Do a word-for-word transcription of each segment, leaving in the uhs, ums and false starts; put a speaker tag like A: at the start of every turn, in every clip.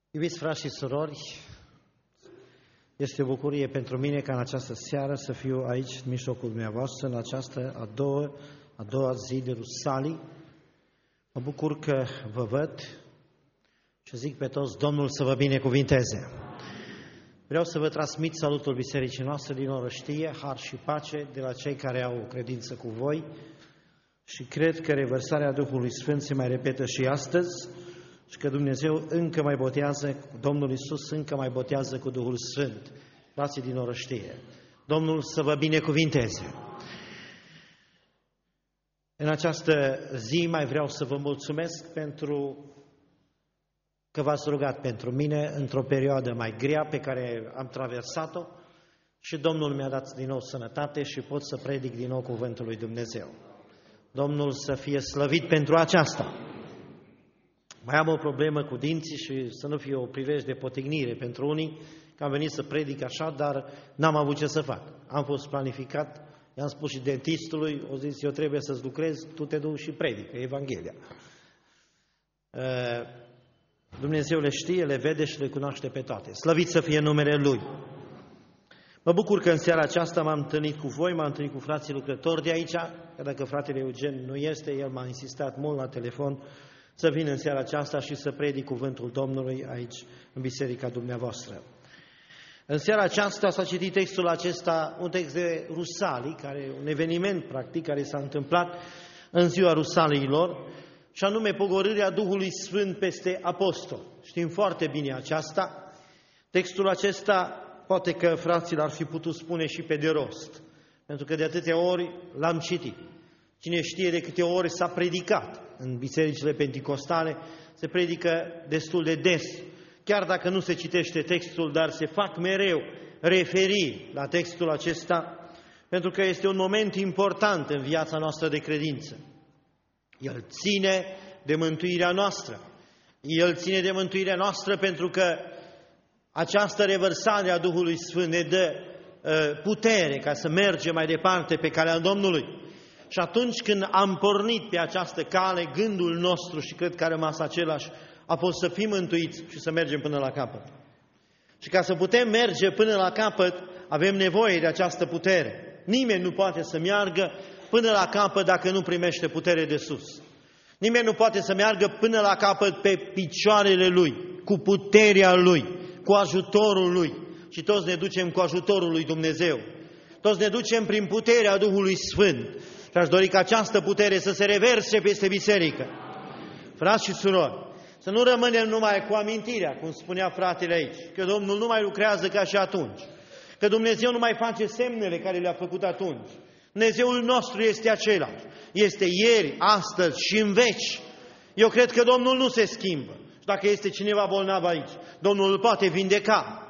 A: Iubiți frați și surori, este o bucurie pentru mine ca în această seară să fiu aici, în mijlocul dumneavoastră, în această a doua, a doua zi de Rusalii. Mă bucur că vă văd și zic pe toți, Domnul să vă binecuvinteze. Vreau să vă transmit salutul bisericii noastre din Orăștie, har și pace de la cei care au credință cu voi și cred că revărsarea Duhului Sfânt se mai repetă și astăzi și că Dumnezeu încă mai botează, Domnul Iisus încă mai botează cu Duhul Sfânt. Frații din Orăștie, Domnul să vă binecuvinteze. În această zi mai vreau să vă mulțumesc pentru că v-ați rugat pentru mine într-o perioadă mai grea pe care am traversat-o și Domnul mi-a dat din nou sănătate și pot să predic din nou cuvântul lui Dumnezeu. Domnul să fie slăvit pentru aceasta. Mai am o problemă cu dinții și să nu fie o prilej de potignire pentru unii, că am venit să predic așa, dar n-am avut ce să fac. Am fost planificat, i-am spus și dentistului, o zis, eu trebuie să-ți lucrez, tu te duci și predică Evanghelia. Dumnezeu le știe, le vede și le cunoaște pe toate. Slăvit să fie numele Lui. Mă bucur că în seara aceasta m-am întâlnit cu voi, m-am întâlnit cu frații lucrători de aici, că dacă fratele Eugen nu este, el m-a insistat mult la telefon să vin în seara aceasta și să predic cuvântul Domnului aici, în biserica dumneavoastră. În seara aceasta s-a citit textul acesta, un text de Rusalii, care, un eveniment practic care s-a întâmplat în ziua Rusaliilor, și anume pogorârea Duhului Sfânt peste apostol. Știm foarte bine aceasta. Textul acesta poate că frații l-ar fi putut spune și pe de rost, pentru că de atâtea ori l-am citit. Cine știe de câte ori s-a predicat în bisericile penticostale, se predică destul de des. Chiar dacă nu se citește textul, dar se fac mereu referiri la textul acesta, pentru că este un moment important în viața noastră de credință. El ține de mântuirea noastră. El ține de mântuirea noastră pentru că această revărsare a Duhului Sfânt ne dă uh, putere ca să mergem mai departe pe calea Domnului. Și atunci când am pornit pe această cale, gândul nostru, și cred că a rămas același, a fost să fim mântuiți și să mergem până la capăt. Și ca să putem merge până la capăt, avem nevoie de această putere. Nimeni nu poate să meargă până la capăt dacă nu primește putere de sus. Nimeni nu poate să meargă până la capăt pe picioarele Lui, cu puterea Lui, cu ajutorul Lui. Și toți ne ducem cu ajutorul lui Dumnezeu. Toți ne ducem prin puterea Duhului Sfânt. Și aș dori ca această putere să se reverse peste biserică. Frați și surori, să nu rămânem numai cu amintirea, cum spunea fratele aici, că Domnul nu mai lucrează ca și atunci, că Dumnezeu nu mai face semnele care le-a făcut atunci. Dumnezeul nostru este același, este ieri, astăzi și în veci. Eu cred că Domnul nu se schimbă. Și dacă este cineva bolnav aici, Domnul îl poate vindeca.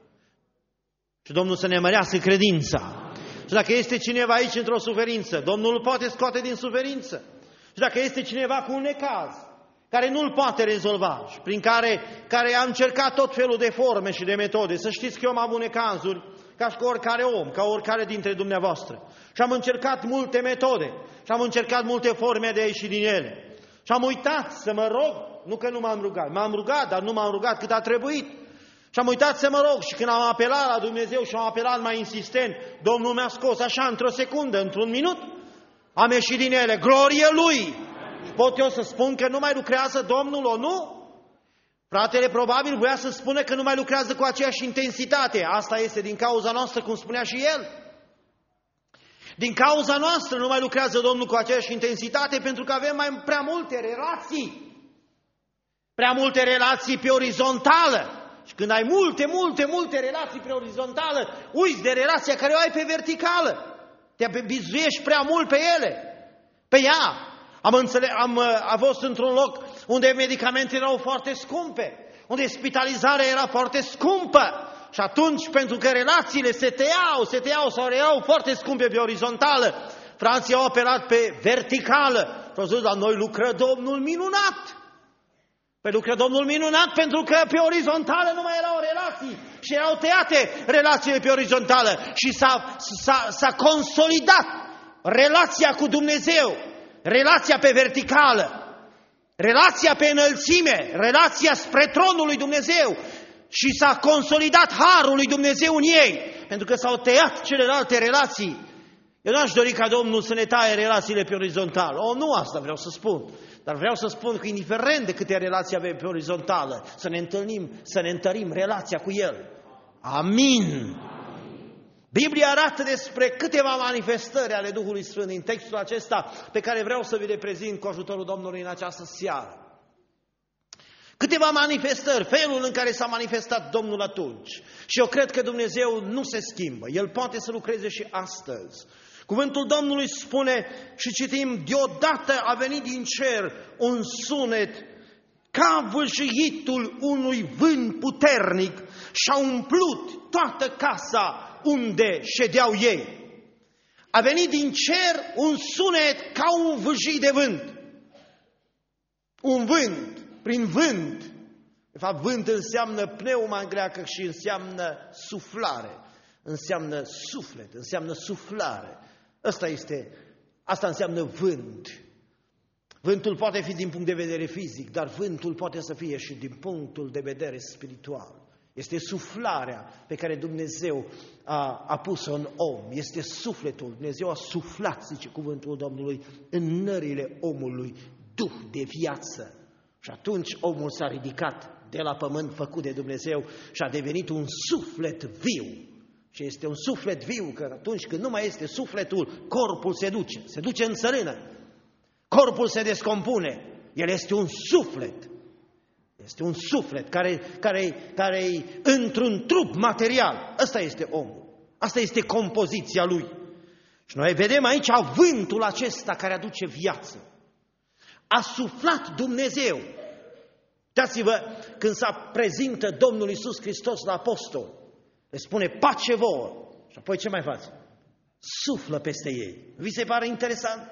A: Și Domnul să ne mărească credința. Și dacă este cineva aici într-o suferință, Domnul îl poate scoate din suferință. Și dacă este cineva cu un necaz care nu îl poate rezolva și prin care, care a încercat tot felul de forme și de metode, să știți că eu am avut necazuri ca și cu oricare om, ca oricare dintre dumneavoastră. Și am încercat multe metode și am încercat multe forme de a ieși din ele. Și am uitat să mă rog, nu că nu m-am rugat, m-am rugat, dar nu m-am rugat cât a trebuit. Și am uitat să mă rog și când am apelat la Dumnezeu și am apelat mai insistent, Domnul mi-a scos așa într-o secundă, într-un minut, am ieșit din ele, glorie Lui! Și pot eu să spun că nu mai lucrează Domnul, o nu? Fratele probabil voia să spună că nu mai lucrează cu aceeași intensitate. Asta este din cauza noastră, cum spunea și el. Din cauza noastră nu mai lucrează Domnul cu aceeași intensitate pentru că avem mai prea multe relații. Prea multe relații pe orizontală. Și când ai multe, multe, multe relații pe orizontală, uiți de relația care o ai pe verticală. Te bizuiești prea mult pe ele, pe ea. Am, înțeles, am a fost într-un loc unde medicamentele erau foarte scumpe, unde spitalizarea era foarte scumpă. Și atunci, pentru că relațiile se tăiau, se tăiau sau erau foarte scumpe pe orizontală, frații au operat pe verticală. Și au zis, la noi lucră Domnul minunat. Păi lucră Domnul minunat pentru că pe orizontală nu mai erau relații și erau tăiate relațiile pe orizontală și s-a, s-a, s-a consolidat relația cu Dumnezeu, relația pe verticală. relația pe înălțime, relația spre tronul lui Dumnezeu și s-a consolidat harul lui Dumnezeu în ei, pentru că s-au tăiat celelalte relații. Eu n-aș dori ca Domnul să ne taie relațiile pe orizontală. O, nu asta vreau să spun. Dar vreau să spun că indiferent de câte relații avem pe orizontală, să ne întâlnim, să ne întărim relația cu El. Amin! Biblia arată despre câteva manifestări ale Duhului Sfânt în textul acesta pe care vreau să vi le prezint cu ajutorul Domnului în această seară. Câteva manifestări, felul în care s-a manifestat Domnul atunci. Și eu cred că Dumnezeu nu se schimbă. El poate să lucreze și astăzi. Cuvântul Domnului spune și citim, deodată a venit din cer un sunet ca vâșâitul unui vânt puternic și a umplut toată casa unde ședeau ei. A venit din cer un sunet ca un vâșit de vânt. Un vânt, prin vânt. De fapt, vânt înseamnă pneuma în greacă și înseamnă suflare. Înseamnă suflet, înseamnă suflare. Asta este, asta înseamnă vânt. Vântul poate fi din punct de vedere fizic, dar vântul poate să fie și din punctul de vedere spiritual. Este suflarea pe care Dumnezeu a, a pus-o în om. Este sufletul. Dumnezeu a suflat, zice cuvântul Domnului, în nările omului duh de viață. Și atunci omul s-a ridicat de la pământ făcut de Dumnezeu și a devenit un suflet viu. Și este un suflet viu, că atunci când nu mai este sufletul, corpul se duce, se duce în țărână. Corpul se descompune. El este un suflet. Este un suflet care, care, care e într-un trup material. Ăsta este omul. Asta este compoziția lui. Și noi vedem aici vântul acesta care aduce viață. A suflat Dumnezeu. Dați-vă, când se prezintă Domnul Iisus Hristos la apostol, le spune pace vouă. Și apoi ce mai face? Suflă peste ei. Vi se pare interesant?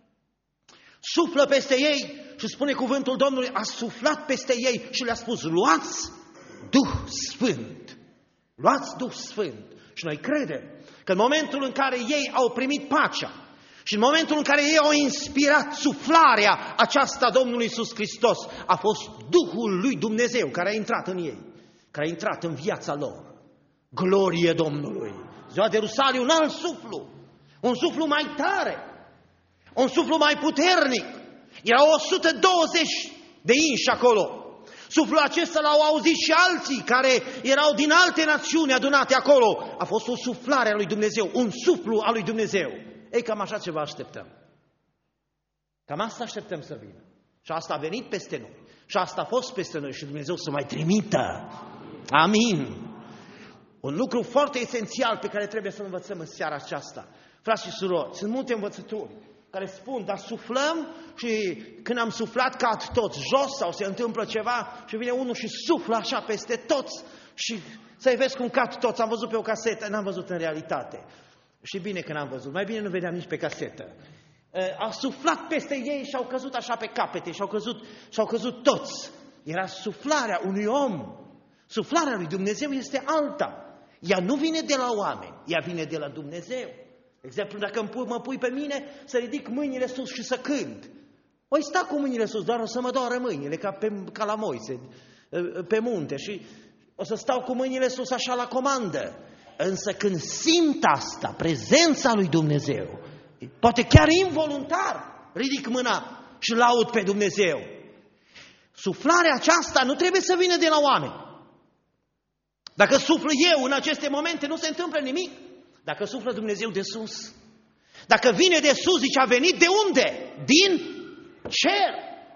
A: Suflă peste ei și spune cuvântul Domnului, a suflat peste ei și le-a spus, luați Duh Sfânt. Luați Duh Sfânt. Și noi credem că în momentul în care ei au primit pacea și în momentul în care ei au inspirat suflarea aceasta Domnului Iisus Hristos, a fost Duhul lui Dumnezeu care a intrat în ei, care a intrat în viața lor. Glorie Domnului! Ziua de Rusalii, un alt suflu, un suflu mai tare, un suflu mai puternic. Erau o sută douăzeci de inși acolo. Suflul acesta l-au auzit și alții care erau din alte națiuni adunate acolo. A fost o suflare a lui Dumnezeu, un suflu al lui Dumnezeu. Ei, cam așa ceva așteptăm. Cam asta așteptăm să vină. Și asta a venit peste noi. Și asta a fost peste noi și Dumnezeu să mai trimită. Amin. Un lucru foarte esențial pe care trebuie să învățăm în seara aceasta. Frați și surori, sunt multe învățături care spun, dar suflăm și când am suflat cad toți jos sau se întâmplă ceva și vine unul și suflă așa peste toți și să-i vezi cum cad toți. Am văzut pe o casetă, n-am văzut în realitate. Și bine că n-am văzut, mai bine nu vedeam nici pe casetă. A suflat peste ei și au căzut așa pe capete și au căzut, și au căzut toți. Era suflarea unui om. Suflarea lui Dumnezeu este alta. Ea nu vine de la oameni, ea vine de la Dumnezeu. De exemplu, dacă mă pui pe mine să ridic mâinile sus și să cânt, o sta cu mâinile sus, doar o să mă doară mâinile, ca, pe, ca la Moise, pe munte, și o să stau cu mâinile sus așa la comandă. Însă când simt asta, prezența lui Dumnezeu, poate chiar involuntar, ridic mâna și laud pe Dumnezeu. Suflarea aceasta nu trebuie să vină de la oameni. Dacă suflă eu în aceste momente, nu se întâmplă nimic. Dacă suflă Dumnezeu de sus, dacă vine de sus, zice, a venit de unde? Din cer.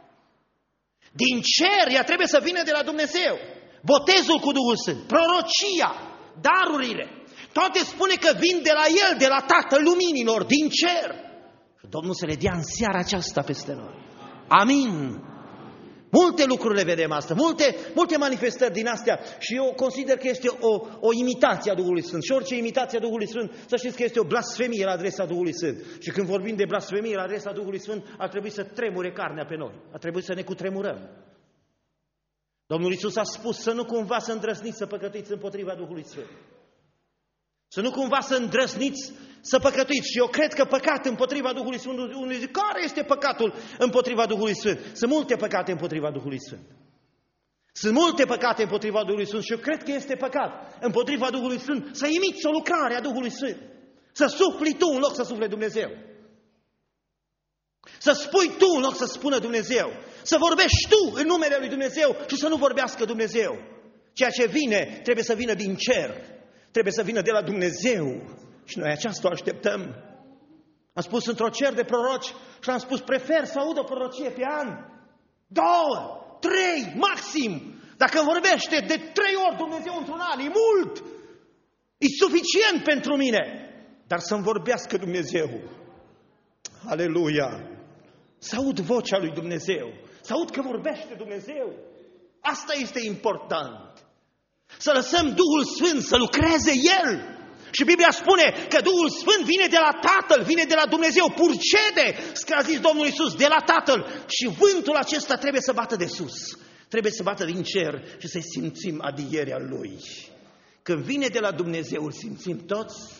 A: Din cer, ea trebuie să vină de la Dumnezeu. Botezul cu Duhul Sfânt, prorocia, darurile, toate spune că vin de la El, de la Tatăl Luminilor, din cer. Și Domnul să le dea în seara aceasta peste noi. Amin. Multe lucruri le vedem asta, multe, multe manifestări din astea și eu consider că este o, o imitație a Duhului Sfânt. Și orice imitație a Duhului Sfânt, să știți că este o blasfemie la adresa Duhului Sfânt. Și când vorbim de blasfemie la adresa Duhului Sfânt, ar trebui să tremure carnea pe noi, ar trebui să ne cutremurăm. Domnul Iisus a spus să nu cumva să îndrăzniți să păcătuiți împotriva Duhului Sfânt. Să nu cumva să îndrăsniți să păcătuiți. Și eu cred că păcat împotriva Duhului Sfânt, unul zice, care este păcatul împotriva Duhului Sfânt? Sunt multe păcate împotriva Duhului Sfânt. Sunt multe păcate împotriva Duhului Sfânt și eu cred că este păcat împotriva Duhului Sfânt să imiți o lucrare a Duhului Sfânt. Să sufli tu în loc să sufle Dumnezeu. Să spui tu în loc să spună Dumnezeu. Să vorbești tu în numele lui Dumnezeu și să nu vorbească Dumnezeu. Ceea ce vine trebuie să vină din cer. Trebuie să vină de la Dumnezeu. Și noi aceasta o așteptăm. Am spus într-o cer de proroci și am spus prefer să aud o prorocie pe an. Două, trei, maxim. Dacă vorbește de trei ori Dumnezeu într-un an, e mult. E suficient pentru mine. Dar să-mi vorbească Dumnezeu. Aleluia! Să aud vocea lui Dumnezeu. Să aud că vorbește Dumnezeu. Asta este important. Să lăsăm Duhul Sfânt să lucreze El. Și Biblia spune că Duhul Sfânt vine de la Tatăl, vine de la Dumnezeu, purcede, a zis Domnul Iisus, de la Tatăl. Și vântul acesta trebuie să bată de sus. Trebuie să bată din cer și să simțim adierea Lui. Când vine de la Dumnezeu, îl simțim toți.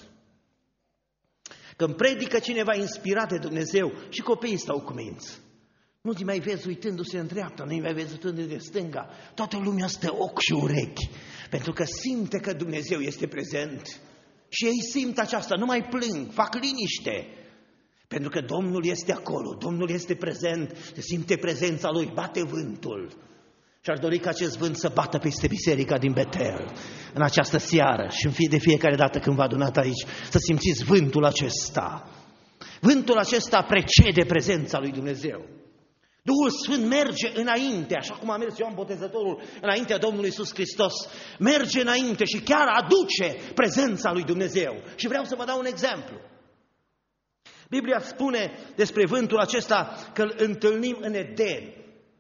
A: Când predică cineva inspirat de Dumnezeu și copiii stau cu minți. Nu-ți mai vezi uitându-se în dreapta, nu-i mai vezi uitându-se de stânga. Toată lumea stă ochi și urechi, pentru că simte că Dumnezeu este prezent. Și ei simt aceasta, nu mai plâng, fac liniște. Pentru că Domnul este acolo, Domnul este prezent, se simte prezența Lui, bate vântul. Și aș dori ca acest vânt să bată peste biserica din Betel în această seară și în fie de fiecare dată când vă adunat aici, să simțiți vântul acesta. Vântul acesta precede prezența lui Dumnezeu. Duhul Sfânt merge înainte, așa cum a mers Ioan Botezătorul înaintea Domnului Iisus Hristos. Merge înainte și chiar aduce prezența lui Dumnezeu. Și vreau să vă dau un exemplu. Biblia spune despre vântul acesta că îl întâlnim în Eden.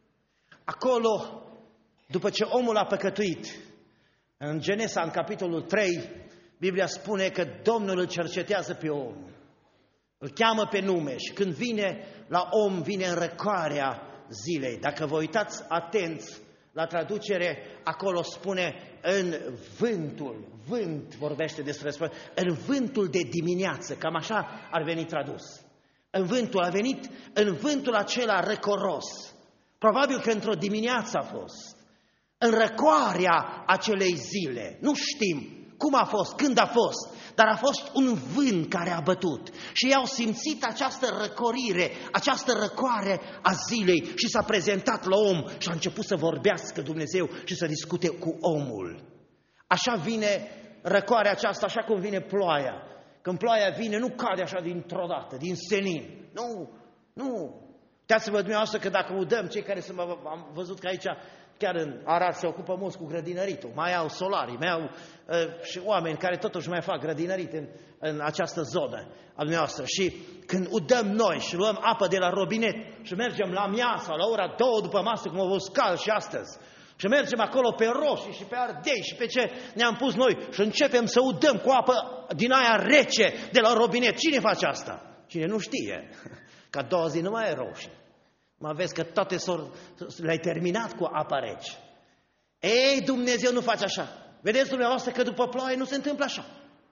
A: Acolo, după ce omul a păcătuit, în Genesa, în capitolul trei, Biblia spune că Domnul îl cercetează pe om. Îl cheamă pe nume și când vine la om, vine în răcoarea zilei. Dacă vă uitați atenți la traducere, acolo spune în vântul, vânt vorbește despre, în vântul de dimineață, cam așa ar veni tradus. În vântul a venit, în vântul acela răcoros. Probabil că într-o dimineață a fost, în răcoarea acelei zile. Nu știm cum a fost, când a fost, dar a fost un vânt care a bătut. Și ei au simțit această răcorire, această răcoare a zilei și s-a prezentat la om și a început să vorbească Dumnezeu și să discute cu omul. Așa vine răcoarea aceasta, așa cum vine ploaia. Când ploaia vine, nu cade așa dintr-o dată, din senin. Nu, nu. Uitați-vă dumneavoastră că dacă udăm, cei care sunt, am văzut că aici, chiar în Arad, se ocupă mulți cu grădinăritul, mai au solari, mai au uh, și oameni care totuși mai fac grădinărit în, în această zonă a dumneavoastră. Și când udăm noi și luăm apă de la robinet și mergem la miasa, la ora două după masă, cum a fost cald și astăzi, și mergem acolo pe roșii și pe ardei și pe ce ne-am pus noi și începem să udăm cu apă din aia rece de la robinet. Cine face asta? Cine nu știe. Că a doua zi nu mai e roșii. Mă vezi că toate le-ai terminat cu apă rece. Ei, Dumnezeu nu face așa. Vedeți dumneavoastră că după ploaie nu se întâmplă așa.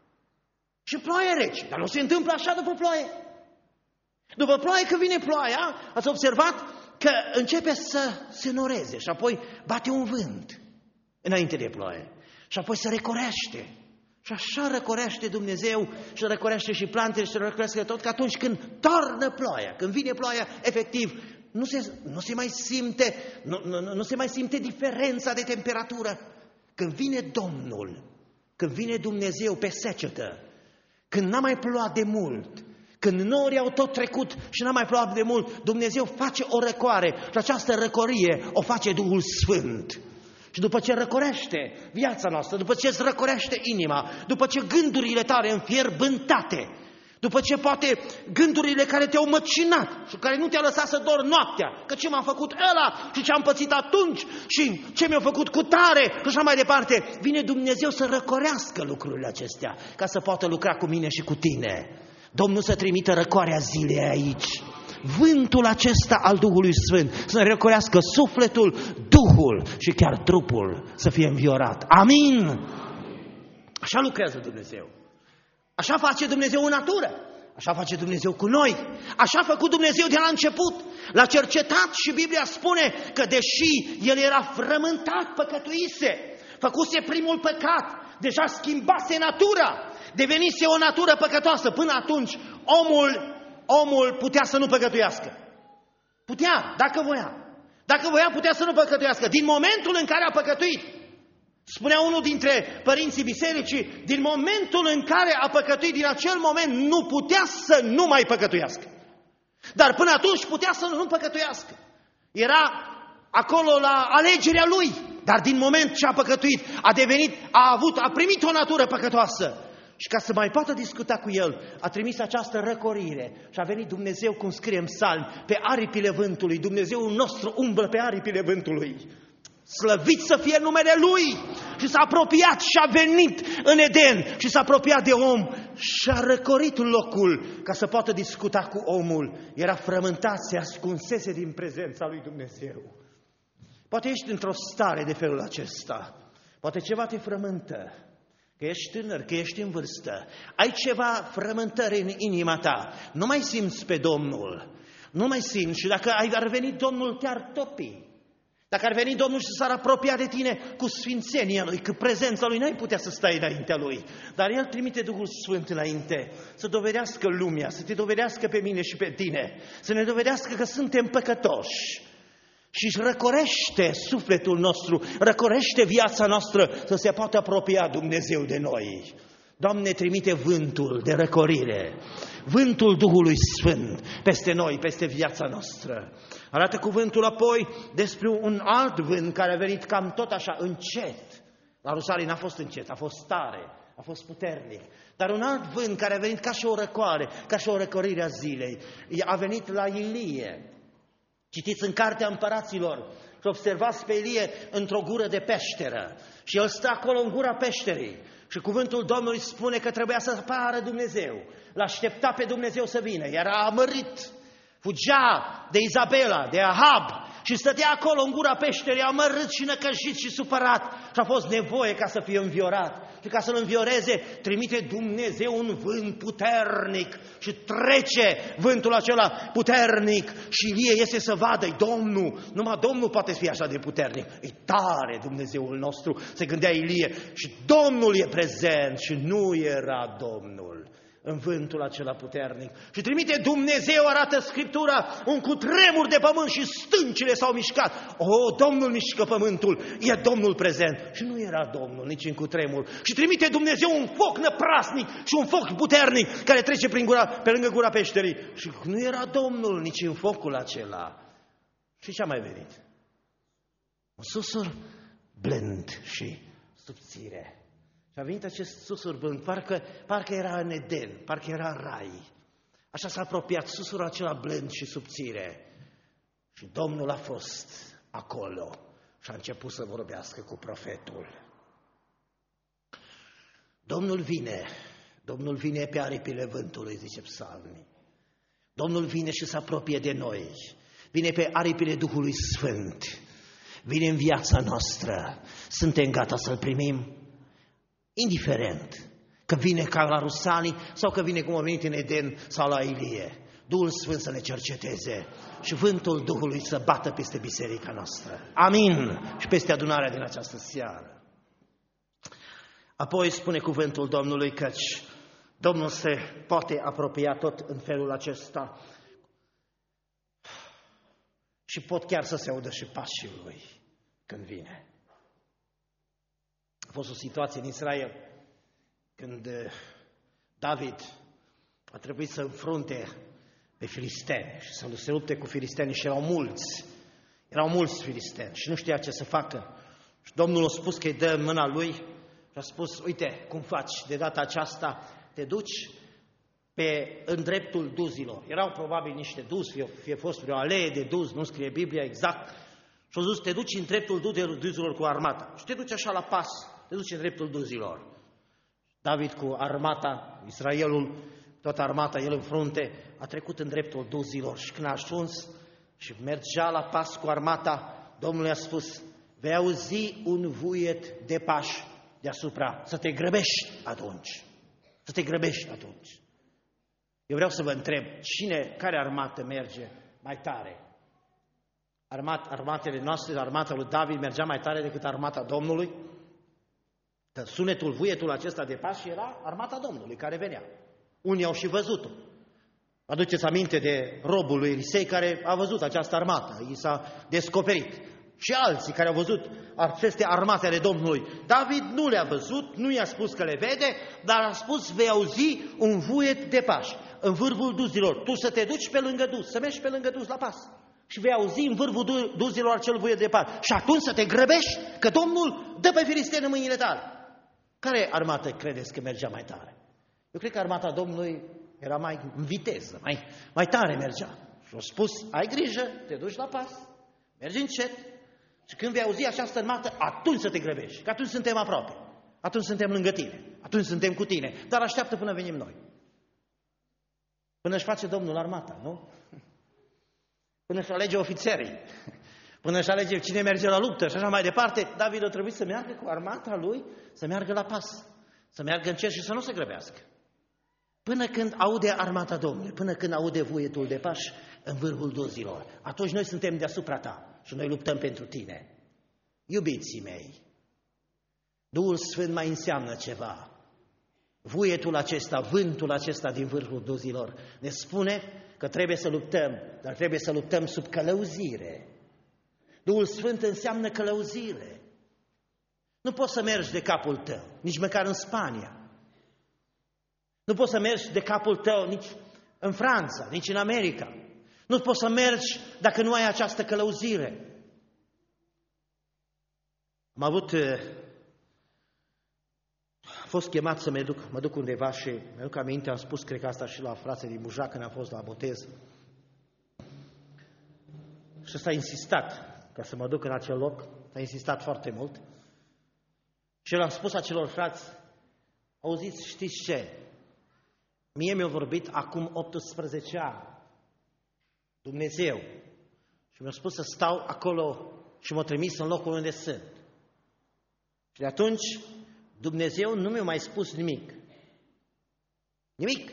A: Și ploaie rece, dar nu se întâmplă așa după ploaie. După ploaie, când vine ploaia, ați observat că începe să se noreze și apoi bate un vânt înainte de ploaie. Și apoi se recorește. Și așa răcorește Dumnezeu și răcorește și plantele și răcorește tot, că atunci când tornă ploaia, când vine ploaia, efectiv, nu se, nu se mai simte, nu, nu, nu se mai simte diferența de temperatură. Când vine Domnul, când vine Dumnezeu pe secetă, când n-a mai plouat de mult, când norii au tot trecut și n-a mai plouat de mult, Dumnezeu face o răcoare și această răcorie o face Duhul Sfânt. Și după ce răcorește viața noastră, după ce îți răcorește inima, după ce gândurile tale înfierbântate, după ce poate gândurile care te-au măcinat și care nu te-au lăsat să dormi noaptea, că ce m-a făcut ăla și ce am pățit atunci și ce mi-a făcut cu tare și așa mai departe, vine Dumnezeu să răcorească lucrurile acestea ca să poată lucra cu mine și cu tine. Domnul să trimită răcoarea zilei aici. Vântul acesta al Duhului Sfânt să răcorească sufletul, Duhul și chiar trupul să fie înviorat. Amin! Așa lucrează Dumnezeu. Așa face Dumnezeu în natură. Așa face Dumnezeu cu noi. Așa a făcut Dumnezeu de la început. L-a cercetat și Biblia spune că deși El era frământat, păcătuise, făcuse primul păcat, deja schimbase natura, devenise o natură păcătoasă. Până atunci omul, omul putea să nu păcătuiască. Putea, dacă voia. Dacă voia, putea să nu păcătuiască. Din momentul în care a păcătuit, spunea unul dintre părinții bisericii, din momentul în care a păcătuit, din acel moment nu putea să nu mai păcătuiască. Dar până atunci putea să nu păcătuiască. Era acolo la alegerea lui. Dar din moment ce a păcătuit, a devenit, a avut, a primit o natură păcătoasă. Și ca să mai poată discuta cu el, a trimis această răcorire. Și a venit Dumnezeu, cum scrie în Psalmi, pe aripile vântului. Dumnezeul nostru umblă pe aripile vântului. Slăvit să fie numele Lui! Și s-a apropiat și a venit în Eden și s-a apropiat de om și a răcorit locul ca să poată discuta cu omul. Era frământat, se ascunsese din prezența lui Dumnezeu. Poate ești într-o stare de felul acesta. Poate ceva te frământă. Că ești tânăr, că ești în vârstă. Ai ceva frământări în inima ta. Nu mai simți pe Domnul. Nu mai simți. Și dacă ar veni Domnul, te-ar topi. Dacă ar veni Domnul și s-ar apropia de tine cu sfințenia Lui, cu prezența Lui, n-ai putea să stai înaintea Lui. Dar El trimite Duhul Sfânt înainte să dovedească lumea, să te dovedească pe mine și pe tine, să ne dovedească că suntem păcătoși. Și își răcorește sufletul nostru, răcorește viața noastră să se poată apropia Dumnezeu de noi. Doamne, trimite vântul de răcorire, vântul Duhului Sfânt peste noi, peste viața noastră. Arată cuvântul apoi despre un alt vânt care a venit cam tot așa, încet. La Rusalii n-a fost încet, a fost tare, a fost puternic. Dar un alt vânt care a venit ca și o răcoare, ca și o răcorire a zilei, a venit la Ilie. Citiți în Cartea Împăraților și observați pe Ilie într-o gură de peșteră. Și el stă acolo în gura peșterii. Și cuvântul Domnului spune că trebuia să apară Dumnezeu. L-aștepta pe Dumnezeu să vină. Era amărât. Fugea de Izabela, de Ahab. Și stătea acolo în gura peșterii, amărât și năcăjit și supărat. Și a fost nevoie ca să fie înviorat. Și ca să-l învioreze, trimite Dumnezeu un vânt puternic. Și trece vântul acela puternic. Și Ilie iese să vadă-i Domnul. Numai Domnul poate fi așa de puternic. E tare Dumnezeul nostru, se gândea Ilie. Și Domnul e prezent și nu era Domnul în vântul acela puternic. Și trimite Dumnezeu, arată Scriptura, un cutremur de pământ și stâncile s-au mișcat. O, Domnul mișcă pământul, e Domnul prezent. Și nu era Domnul nici în cutremur. Și trimite Dumnezeu un foc năprasnic și un foc puternic care trece prin gura, pe lângă gura peșterii. Și nu era Domnul nici în focul acela. Și ce a mai venit? Un susur blând și subțire. Și a venit acest susur blând, parcă, parcă era în Eden, parcă era în rai. Așa s-a apropiat susurul acela blând și subțire. Și Domnul a fost acolo și a început să vorbească cu profetul. Domnul vine, Domnul vine pe aripile vântului, zice Psalmii. Domnul vine și se apropie de noi, vine pe aripile Duhului Sfânt, vine în viața noastră. Suntem gata să-L primim? Indiferent că vine ca la Rusalii sau că vine cum a venit în Eden sau la Ilie. Duhul Sfânt să ne cerceteze și vântul Duhului să bată peste biserica noastră. Amin. Și peste adunarea din această seară. Apoi spune cuvântul Domnului căci Domnul se poate apropia tot în felul acesta și pot chiar să se audă și pașii Lui când vine. A fost o situație în Israel când David a trebuit să înfrunte pe filisteni și să se lupte cu filistenii și erau mulți. Erau mulți filisteni și nu știa ce să facă. Și Domnul a spus că îi dă în mâna lui și a spus, uite cum faci, de data aceasta te duci pe, în dreptul duzilor. Erau probabil niște duzi, fie, fie fost vreo alee de duz, nu scrie Biblia exact. Și a zis, te duci în dreptul duzilor cu armata. Și te duci așa la pas, te duci în dreptul duzilor. David cu armata, Israelul, toată armata, el în frunte, a trecut în dreptul duzilor. Și când a ajuns și mergea la pas cu armata, Domnul i-a spus, vei auzi un vuiet de pași deasupra, să te grăbești atunci. Să te grăbești atunci. Eu vreau să vă întreb, cine, care armată merge mai tare? Armat, armatele noastre, armata lui David mergea mai tare decât armata Domnului? Că sunetul, vuietul acesta de Paști era armata Domnului care venea. Unii au și văzut-o. Aduceți aminte de robul lui Elisei care a văzut această armată, i s-a descoperit. Și alții care au văzut aceste armate ale Domnului. David nu le-a văzut, nu i-a spus că le vede, dar a spus, vei auzi un vuiet de pași în vârful duzilor. Tu să te duci pe lângă duz, să mergi pe lângă duz la pas. Și vei auzi în vârful duzilor acel vuiet de pași. Și atunci să te grăbești, că Domnul dă pe filisteni în mâinile tale. Care armată credeți că mergea mai tare? Eu cred că armata Domnului era mai în viteză, mai, mai tare mergea. Și a spus, ai grijă, te duci la pas, mergi încet. Și când vei auzi această armată, atunci să te grăbești, că atunci suntem aproape, atunci suntem lângă tine, atunci suntem cu tine, dar așteaptă până venim noi. Până își face Domnul armata, nu? Până își alege ofițerii, până își alege cine merge la luptă și așa mai departe, David a trebuit să meargă cu armata lui, să meargă la pas, să meargă încet și să nu se grăbească. Până când aude armata Domnului, până când aude vuietul de pași în vârful duzilor, atunci noi suntem deasupra ta și noi luptăm pentru tine. Iubiții mei, Duhul Sfânt mai înseamnă ceva. Vuietul acesta, vântul acesta din vârful duzilor ne spune că trebuie să luptăm, dar trebuie să luptăm sub călăuzire. Duhul Sfânt înseamnă călăuzire. Nu poți să mergi de capul tău, nici măcar în Spania. Nu poți să mergi de capul tău nici în Franța, nici în America. Nu poți să mergi dacă nu ai această călăuzire. Am avut, am fost chemat să mă duc, mă duc undeva și mă duc aminte, am spus, cred că asta și la frații din Bujac când am fost la botez. Și ăsta a insistat ca să mă duc în acel loc, a insistat foarte mult. Și el am spus acelor frați, auziți, știți ce? Mie mi-a vorbit acum optsprezece ani Dumnezeu și mi-a spus să stau acolo și m-a trimis în locul unde sunt. Și de atunci Dumnezeu nu mi-a mai spus nimic. Nimic.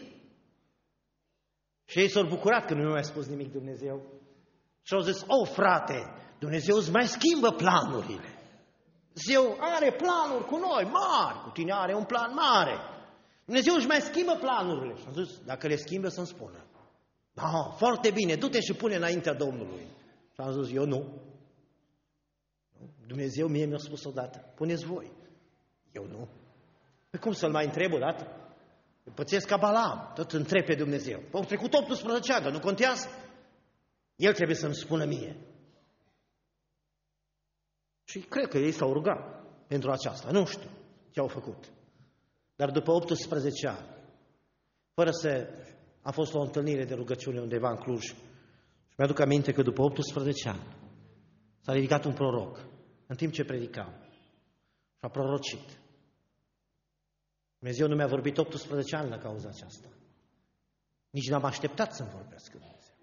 A: Și ei s-au bucurat că nu mi-a mai spus nimic Dumnezeu. Și au zis, oh frate, Dumnezeu îți mai schimbă planurile. Dumnezeu are planuri cu noi mari, cu tine are un plan mare. Dumnezeu își mai schimbă planurile. Și am zis, dacă le schimbă să-mi spună. Da, foarte bine, du-te și pune înaintea Domnului. Și am zis, eu nu. Dumnezeu mie mi-a spus odată, puneți voi. Eu nu. Păi cum să-l mai întreb odată? Eu pățesc ca Balaam, tot întreb pe Dumnezeu. Păi au trecut optsprezece ani, dar nu contează. El trebuie să-mi spună mie. Și cred că ei s-au rugat pentru aceasta. Nu știu ce au făcut. Dar după optsprezece ani, fără să... Am fost la o întâlnire de rugăciune undeva în Cluj și mi-aduc aminte că după optsprezece ani s-a ridicat un proroc în timp ce predicam și a prorocit. Dumnezeu nu mi-a vorbit optsprezece ani la cauza aceasta. Nici n-am așteptat să-mi vorbească Dumnezeu.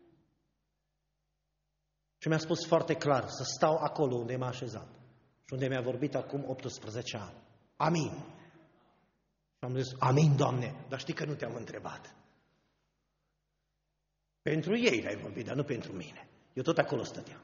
A: Și mi-a spus foarte clar să stau acolo unde m-a așezat și unde mi-a vorbit acum optsprezece ani. Amin. Și am zis, amin, Doamne, dar știi că nu te-am întrebat. Pentru ei l-ai vorbit, dar nu pentru mine. Eu tot acolo stăteam.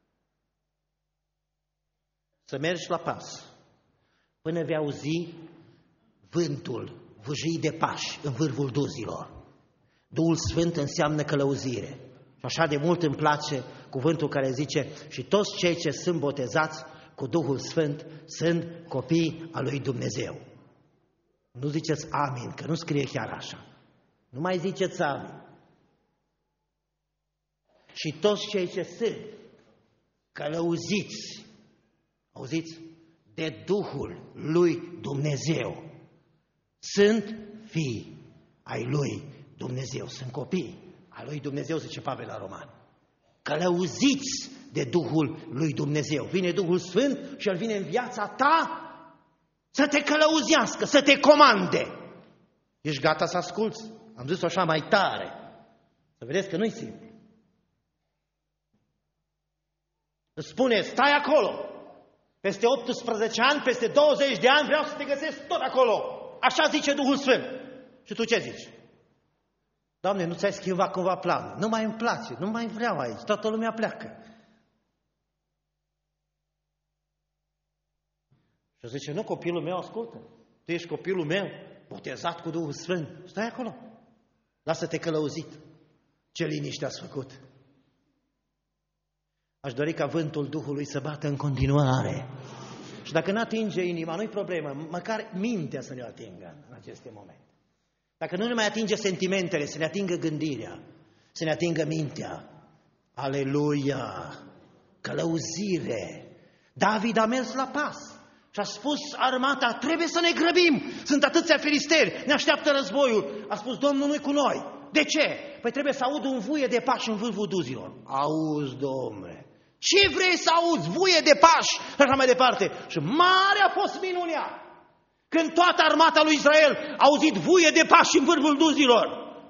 A: Să mergi la pas până vei auzi vântul vâjii de pași în vârful duzilor. Duhul Sfânt înseamnă călăuzire. Și așa de mult îmi place cuvântul care zice și toți cei ce sunt botezați cu Duhul Sfânt sunt copii al lui Dumnezeu. Nu ziceți amin, că nu scrie chiar așa. Nu mai ziceți amin. Și toți cei ce sunt călăuziți, auziți, de Duhul lui Dumnezeu, sunt fii ai lui Dumnezeu, sunt copii ai lui Dumnezeu, zice Pavel la Roman. Călăuziți de Duhul lui Dumnezeu. Vine Duhul Sfânt și El vine în viața ta să te călăuzească, să te comande. Ești gata să asculți? Am zis-o așa mai tare. Să vedeți că nu-i simplu. Îți spune, stai acolo. Peste optsprezece ani, peste douăzeci de ani vreau să te găsesc tot acolo. Așa zice Duhul Sfânt. Și tu ce zici? Doamne, nu ți-ai schimbat cumva planul? Nu mai îmi place, nu mai vreau aici, toată lumea pleacă. Și zice, nu, copilul meu, ascultă, tu ești copilul meu, botezat cu Duhul Sfânt, stai acolo, lasă-te călăuzit. Ce liniște ați făcut! Aș dori ca vântul Duhului să bată în continuare. Și dacă nu atinge inima, nu-i problemă, măcar mintea să ne atingă în aceste momente. Dacă nu ne mai atinge sentimentele, să ne atingă gândirea, să ne atingă mintea. Aleluia! Călăuzire! David a mers la pas și a spus armata, trebuie să ne grăbim, sunt atâția filisteri, ne așteaptă războiul. A spus, Domnul nu-i cu noi. De ce? Păi trebuie să aud un vuie de pași în vârful duzilor. Auzi, Domnule, ce vrei să auzi? Vuie de pași și așa mai departe. Și mare a fost minunea când toată armata lui Israel a auzit vuie de pași în vârful duzilor.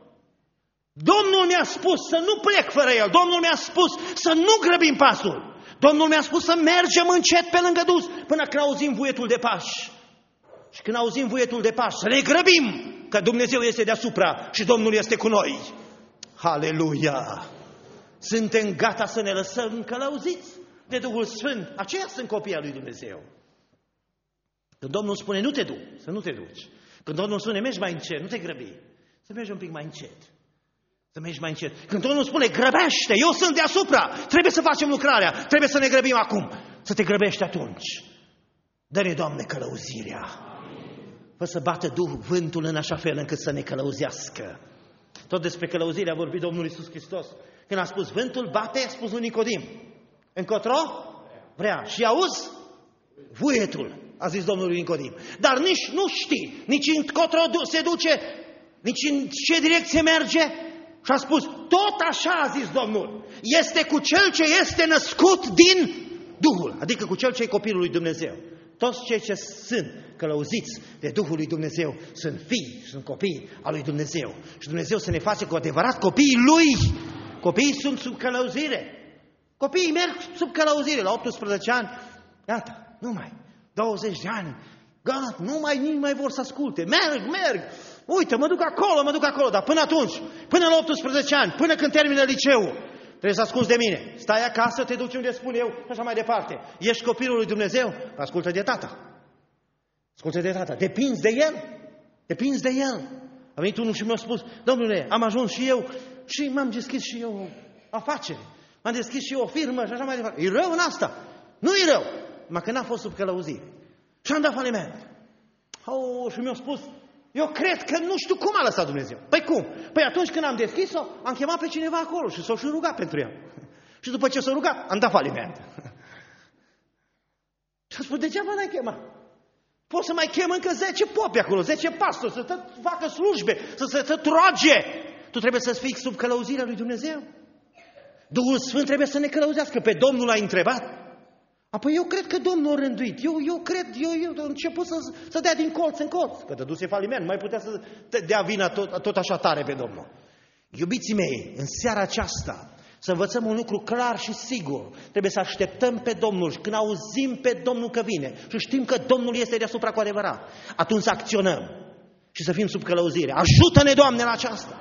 A: Domnul mi-a spus să nu plec fără el. Domnul mi-a spus să nu grăbim pasul. Domnul mi-a spus să mergem încet pe lângă dus până când auzim vuietul de pași. Și când auzim vuietul de pași, să ne grăbim, că Dumnezeu este deasupra și Domnul este cu noi. Haleluia! Suntem gata să ne lăsăm călăuziți de Duhul Sfânt. Aceia sunt copiii lui Dumnezeu. Când Domnul spune, nu te duci, să nu te duci. Când Domnul spune, mergi mai încet, nu te grăbi, să mergi un pic mai încet. Să mergi mai încet. Când Domnul spune, grăbește, eu sunt deasupra, trebuie să facem lucrarea, trebuie să ne grăbim acum. Să te grăbești atunci. Dă-ne, Doamne, călăuzirea. Fă să bată Duhul, vântul în așa fel încât să ne călăuzească. Tot despre călăuzire a vorbit Domnul Iisus Hristos. Când a spus vântul bate, a spus lui Nicodim. Încotro? Vrea. Și auzi? Vuietul, a zis Domnul lui Nicodim. Dar nici nu știi, nici încotro se duce, nici în ce direcție merge. Și a spus, tot așa a zis Domnul. Este cu cel ce este născut din Duhul, adică cu cel ce e copilul lui Dumnezeu. Toți cei ce sunt călăuziți de Duhul lui Dumnezeu sunt fii, sunt copii al lui Dumnezeu. Și Dumnezeu să ne face cu adevărat copiii Lui. Copiii sunt sub călăuzire. Copiii merg sub călăuzire la optsprezece ani. Iată, nu mai, douăzeci de ani, gata, nu mai, nici mai vor să asculte. Merg, merg, uite, mă duc acolo, mă duc acolo. Dar până atunci, până la optsprezece ani, până când termină liceul, trebuie să asculți de mine. Stai acasă, te duci unde spun eu și așa mai departe. Ești copilul lui Dumnezeu? Ascultă de tata. Ascultă de tata. Depinzi de el? Depinzi de el. A venit unul și mi-a spus, domnule, am ajuns și eu și m-am deschis și eu o afacere. M-am deschis și eu o firmă și așa mai departe. E rău în asta? Nu e rău. Numai că n-a fost sub călăuzire. Și am dat faliment. Oh, și mi-a spus, eu cred că nu știu cum a lăsat Dumnezeu. Păi cum? Păi atunci când am deschis-o, am chemat pe cineva acolo și s-o și rugat pentru ea. Și după ce s-a rugat, am dat faliment. Și am spus, degeaba n-ai chemat. Poți să mai chem încă zece popi acolo, zece pastori, să te facă slujbe, să se te roage. Tu trebuie să fii sub călăuzirea lui Dumnezeu. Duhul Sfânt trebuie să ne călăuzească. Pe Domnul l-a întrebat. Apoi eu cred că Domnul a rânduit. Eu, eu cred, eu, eu am început să, să dea din colț în colț. Că dăduse faliment, nu mai putea să dea vina tot, tot așa tare pe Domnul. Iubiții mei, în seara aceasta, să învățăm un lucru clar și sigur. Trebuie să așteptăm pe Domnul și când auzim pe Domnul că vine și știm că Domnul este deasupra cu adevărat, atunci să acționăm și să fim sub călăuzire. Ajută-ne, Doamne, la aceasta!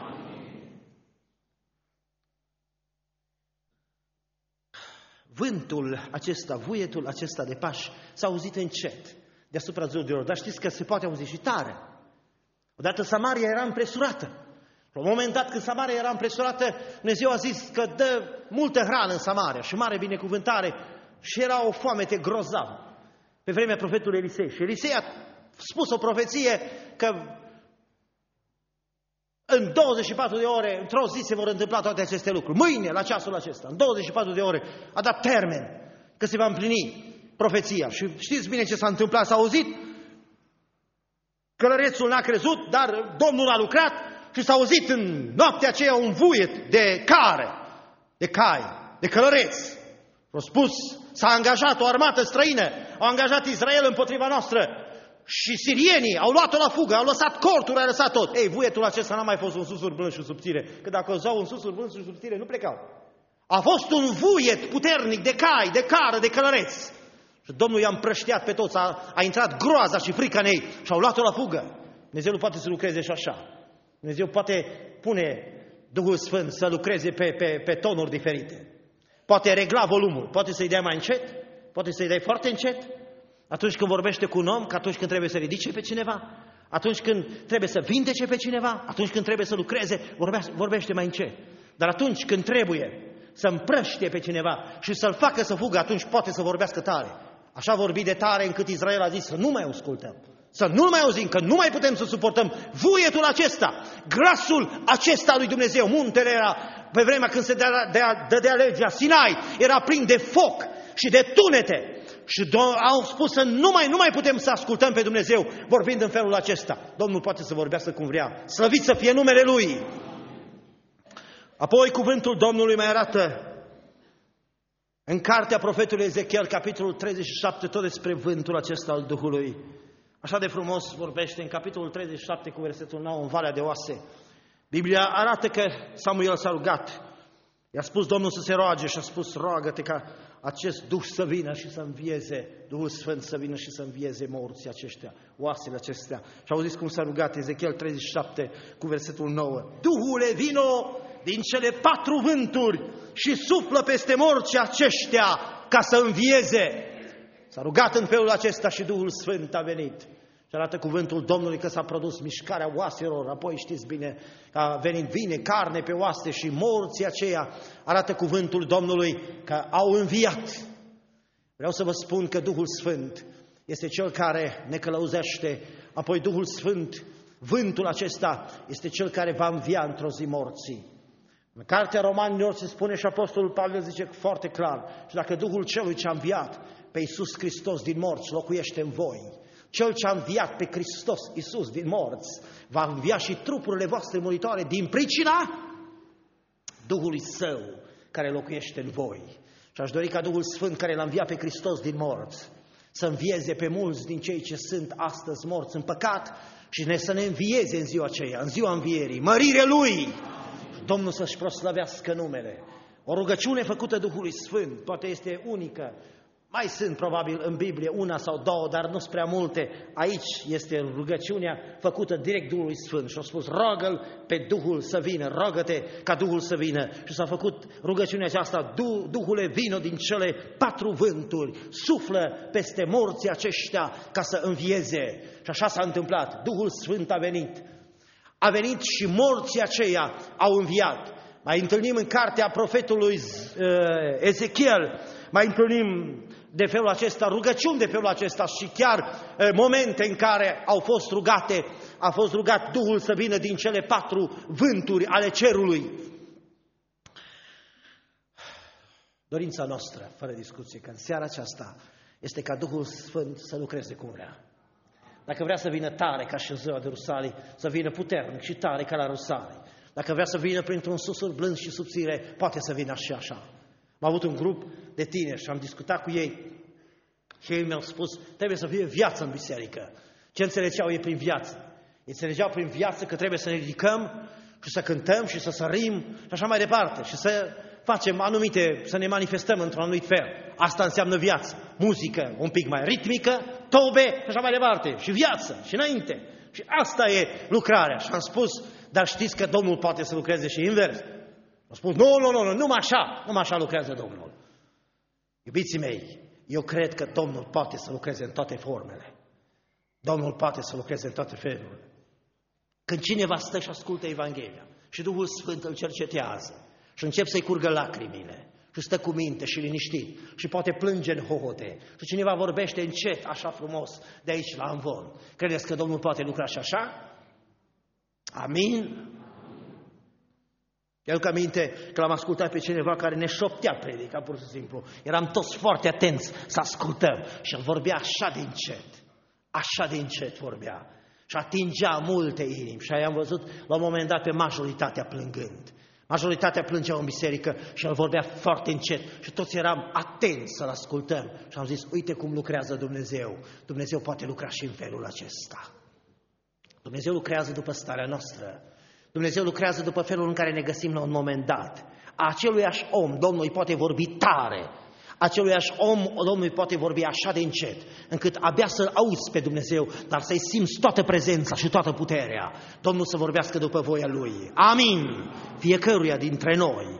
A: Vântul acesta, vuietul acesta de pași s-a auzit încet deasupra zodilor, dar știți că se poate auzi și tare. Odată Samaria era împresurată. La un moment dat, când Samaria era împresurată, Dumnezeu a zis că dă multă hrană în Samaria și mare binecuvântare și era o foamete grozavă pe vremea profetului Elisei. Și Elisei a spus o profeție că în douăzeci și patru de ore, într-o zi se vor întâmpla toate aceste lucruri. Mâine, la ceasul acesta, în douăzeci și patru de ore, a dat termen că se va împlini profeția. Și știți bine ce s-a întâmplat, s-a auzit? Călărețul n-a crezut, dar Domnul a lucrat și s-a auzit în noaptea aceea un vuiet de care, de cai, de călăreți. A spus, s-a angajat o armată străină, au angajat Israel împotriva noastră. Și sirienii au luat-o la fugă, au lăsat corturi, au lăsat tot. Ei, vuietul acesta n-a mai fost un susur blând și subțire, că dacă auzau un susur blând și subțire, nu plecau. A fost un vuiet puternic de cai, de cară, de călăreți. Și Domnul i-a împrăștiat pe toți, a, a intrat groaza și frica în ei și au luat-o la fugă. Dumnezeu nu poate să lucreze și așa. Dumnezeu poate pune Duhul Sfânt să lucreze pe, pe, pe tonuri diferite. Poate regla volumul, poate să-i dea mai încet, poate să-i dai foarte încet, atunci când vorbește cu un om, că atunci când trebuie să ridice pe cineva, atunci când trebuie să vindece pe cineva, atunci când trebuie să lucreze, vorbește mai încet. Dar atunci când trebuie să împrăștie pe cineva și să-l facă să fugă, atunci poate să vorbească tare. Așa vorbi de tare încât Israel a zis să nu mai ascultăm, să nu mai auzim, că nu mai putem să suportăm vuietul acesta, glasul acesta lui Dumnezeu. Muntele era, pe vremea când se dădea, dădea, dădea legea, Sinai, era plin de foc și de tunete. Și au spus să nu mai, nu mai putem să ascultăm pe Dumnezeu vorbind în felul acesta. Domnul poate să vorbească cum vrea. Slăvit să fie numele Lui! Apoi cuvântul Domnului mai arată în cartea profetului Ezechiel, capitolul treizeci și șapte, tot despre vântul acesta al Duhului. Așa de frumos vorbește în capitolul treizeci și șapte cu versetul nouă, în Valea de Oase. Biblia arată că Samuel s-a rugat. I-a spus Domnul să se roage și a spus, roagă-te ca acest Duh să vină și să învieze, Duhul Sfânt să vină și să învieze morții aceștia, oasele acestea. Și auziți cum s-a rugat Ezechiel treizeci și șapte cu versetul nouă. Duhule, vino din cele patru vânturi și suflă peste morții aceștia ca să învieze. S-a rugat în felul acesta și Duhul Sfânt a venit. Și arată cuvântul Domnului că s-a produs mișcarea oaselor, apoi știți bine că a venit vine carne pe oase și morții aceia, arată cuvântul Domnului că au înviat. Vreau să vă spun că Duhul Sfânt este Cel care ne călăuzește, apoi Duhul Sfânt, vântul acesta, este Cel care va învia într-o zi morții. În cartea Romanilor se spune și Apostolul Pavel zice foarte clar, și dacă Duhul Celui ce a înviat pe Iisus Hristos din morți locuiește în voi, Cel ce a înviat pe Hristos Iisus din morți va învia și trupurile voastre muritoare din pricina Duhului Său care locuiește în voi. Și aș dori ca Duhul Sfânt care l-a înviat pe Hristos din morți să învieze pe mulți din cei ce sunt astăzi morți în păcat și ne să ne învieze în ziua aceea, în ziua învierii, mărire Lui. Domnul să-și proslăvească numele. O rugăciune făcută Duhului Sfânt, poate este unică. Mai sunt probabil în Biblie una sau două, dar nu prea multe. Aici este rugăciunea făcută direct Duhului Sfânt și a spus, roagă-L pe Duhul să vină, roagă-te ca Duhul să vină. Și s-a făcut rugăciunea aceasta, Duhule, vină din cele patru vânturi, suflă peste morții aceștia ca să învieze. Și așa s-a întâmplat, Duhul Sfânt a venit. A venit și morții aceia au înviat. Mai întâlnim în cartea profetului Ezechiel, mai întâlnim de felul acesta, rugăciuni de felul acesta și chiar momente în care au fost rugate, a fost rugat Duhul să vină din cele patru vânturi ale cerului. Dorința noastră, fără discuție, că în seara aceasta este ca Duhul Sfânt să lucreze cum vrea. Dacă vrea să vină tare ca și în ziua de Rusalii, să vină puternic și tare ca la Rusalii. Dacă vrea să vină printr-un susur blând și subțire, poate să vină și așa. Am avut un grup de tineri și am discutat cu ei și ei mi-au spus, trebuie să fie viață în biserică. Ce înțelegeau ei prin viață? Ei înțelegeau prin viață că trebuie să ne ridicăm și să cântăm și să sărim și așa mai departe și să facem anumite, să ne manifestăm într-un anumit fel. Asta înseamnă viață. Muzică un pic mai ritmică, tobe și așa mai departe. Și viață și înainte. Și asta e lucrarea. Și am spus, dar știți că Domnul poate să lucreze și invers. Am spus, nu, nu, nu, nu, numai așa, numai așa lucrează Domnul. Iubiții mei, eu cred că Domnul poate să lucreze în toate formele. Domnul poate să lucreze în toate felurile. Când cineva stă și ascultă Evanghelia și Duhul Sfânt îl cercetează și încep să-i curgă lacrimile și stă cu minte și liniștit și poate plânge în hohote și cineva vorbește încet, așa frumos, de aici la amvon. Credeți că Domnul poate lucra și așa? Amin? Eu că aminte că l-am ascultat pe cineva care ne șoptea predica, pur și simplu. Eram toți foarte atenți să ascultăm și el vorbea așa de încet, așa de încet vorbea și atingea multe inimi. Și aia am văzut la un moment dat pe majoritatea plângând. Majoritatea plângeau în biserică și el vorbea foarte încet și toți eram atenți să-l ascultăm. Și am zis, uite cum lucrează Dumnezeu. Dumnezeu poate lucra și în felul acesta. Dumnezeu lucrează după starea noastră. Dumnezeu lucrează după felul în care ne găsim la un moment dat. Aceluiași om, Domnul îi poate vorbi tare. aceluiași om, Domnul poate vorbi așa de încet, încât abia să-L auzi pe Dumnezeu, dar să-i simți toată prezența și toată puterea. Domnul să vorbească după voia Lui. Amin! Fiecăruia dintre noi.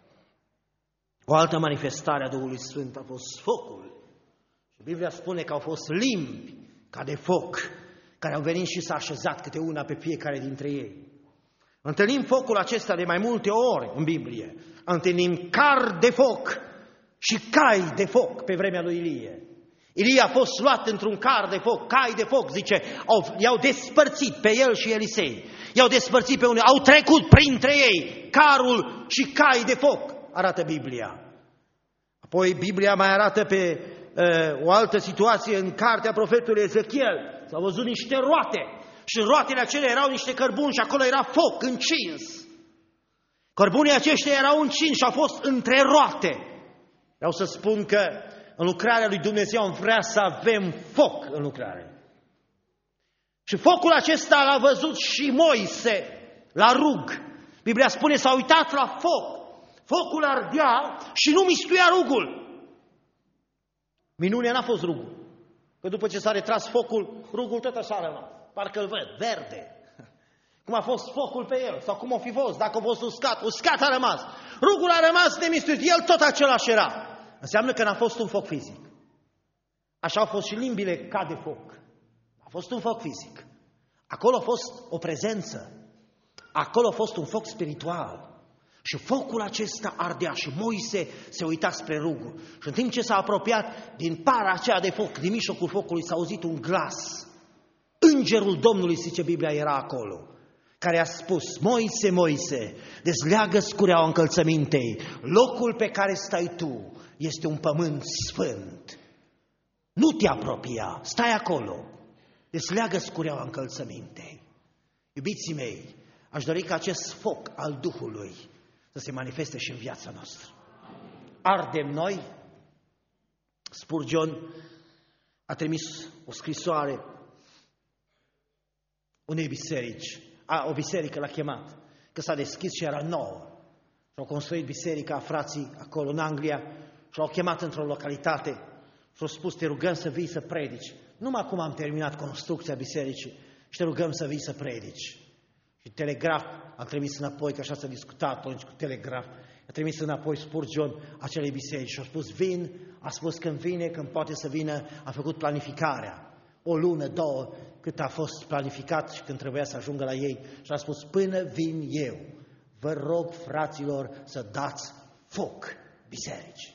A: O altă manifestare a Duhului Sfânt a fost focul. Și Biblia spune că au fost limbi ca de foc, care au venit și s-a așezat câte una pe fiecare dintre ei. Întâlnim focul acesta de mai multe ori în Biblie. Întâlnim car de foc și cai de foc pe vremea lui Ilie. Ilie a fost luat într-un car de foc, cai de foc, zice, au, i-au despărțit pe el și Elisei. I-au despărțit pe unii, au trecut printre ei carul și cai de foc, arată Biblia. Apoi Biblia mai arată pe uh, o altă situație în cartea profetului Ezechiel. S-au văzut niște roate și în roatele acelea erau niște cărbuni și acolo era foc încins. Cărbunii aceștia erau încinși și au fost între roate. Vreau să spun că în lucrarea lui Dumnezeu am vrea să avem foc în lucrare. Și focul acesta l-a văzut și Moise la rug. Biblia spune, s-a uitat la foc. Focul ardea și nu mistuia rugul. Minunea n-a fost rugul. Că după ce s-a retras focul, rugul tot așa a rămas. Parcă îl văd, verde. Cum a fost focul pe el, sau cum a fi fost, dacă a fost uscat, uscat a rămas. Rugul a rămas nemistuit, el tot același era. Înseamnă că n-a fost un foc fizic. Așa au fost și limbile ca de foc. A fost un foc fizic. Acolo a fost o prezență. Acolo a fost un foc spiritual. Și focul acesta ardea și Moise se uita spre rugul. Și în timp ce s-a apropiat din para aceea de foc, din mijlocul focului s-a auzit un glas. Îngerul Domnului, zice Biblia, era acolo, care a spus, Moise, Moise, dezleagă scureaua încălțămintei, locul pe care stai tu este un pământ sfânt. Nu te apropia, stai acolo, dezleagă scureaua încălțămintei. Iubiții mei, aș dori ca acest foc al Duhului să se manifeste și în viața noastră. Ardem noi. Spurgeon a trimis o scrisoare unei biserici, a, o biserică l-a chemat, că s-a deschis și era nouă. Și au construit biserica, frații acolo în Anglia, și l-au chemat într-o localitate și au spus, te rugăm să vii să predici. Numai acum am terminat construcția bisericii și te rugăm să vii să predici. Și Telegraf a trimis înapoi, că așa s-a discutat atunci cu Telegraf, a trimis înapoi Spurgeon acelei biserici și a spus, vin, a spus când vine, când poate să vină, a făcut planificarea. O lună, două, cât a fost planificat și când trebuia să ajungă la ei și a spus, până vin eu, vă rog, fraților, să dați foc bisericii.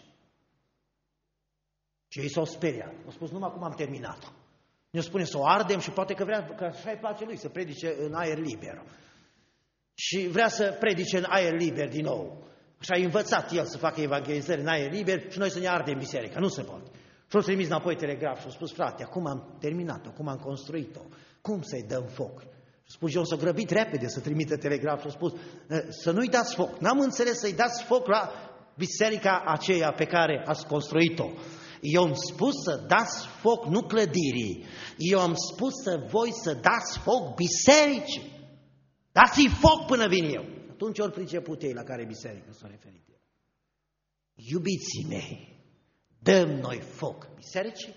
A: Și ei s-au speriat. Au spus, numai cum am terminat-o. Ne spune să o ardem și poate că vrea, că așa îi place lui, să predice în aer liber. Și vrea să predice în aer liber din nou. Așa a învățat el să facă evangelizări în aer liber și noi să ne ardem biserica. Nu se poate. Și-au trimis înapoi Telegraf și au spus, frate, acum am terminat-o, acum am construit-o. Cum să-i dăm foc? Și spus, eu s-a grăbit repede să trimită Telegraf și a spus, să nu-i dați foc. N-am înțeles să-i dați foc la biserica aceea pe care ați construit-o. Eu am spus să dați foc nu clădirii, eu am spus să voi să dați foc bisericii. Dați-i foc până vin eu. Atunci ori priceput ei la care biserică s-a referit el. Iubiții mei, dăm noi foc bisericii?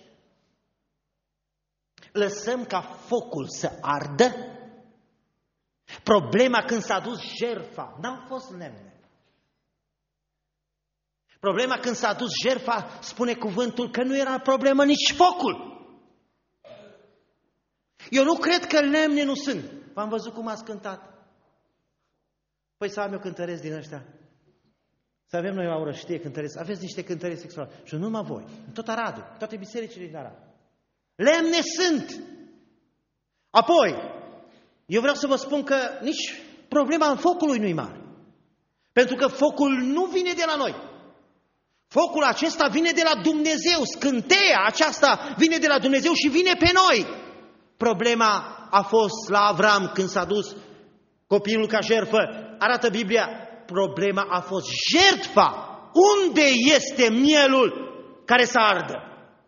A: Lăsăm ca focul să ardă? Problema când s-a dus jertfa, n-au fost lemne. Problema când s-a dus jertfa, spune cuvântul că nu era problemă nici focul. Eu nu cred că lemne nu sunt. V-am văzut cum ați cântat. Păi să am eu cântăreți din ăștia. Să avem noi o orăștie cântăreți. Aveți niște cântăreți extraordinare. Și nu numai voi. În tot Aradul. În toate bisericile din Arad. Lemne sunt. Apoi, eu vreau să vă spun că nici problema în focului nu-i mare. Pentru că focul nu vine de la noi. Focul acesta vine de la Dumnezeu. Scânteia aceasta vine de la Dumnezeu și vine pe noi. Problema a fost la Avram când s-a dus copilul ca jertfă. Arată Biblia, problema a fost jertfa. Unde este mielul care să ardă?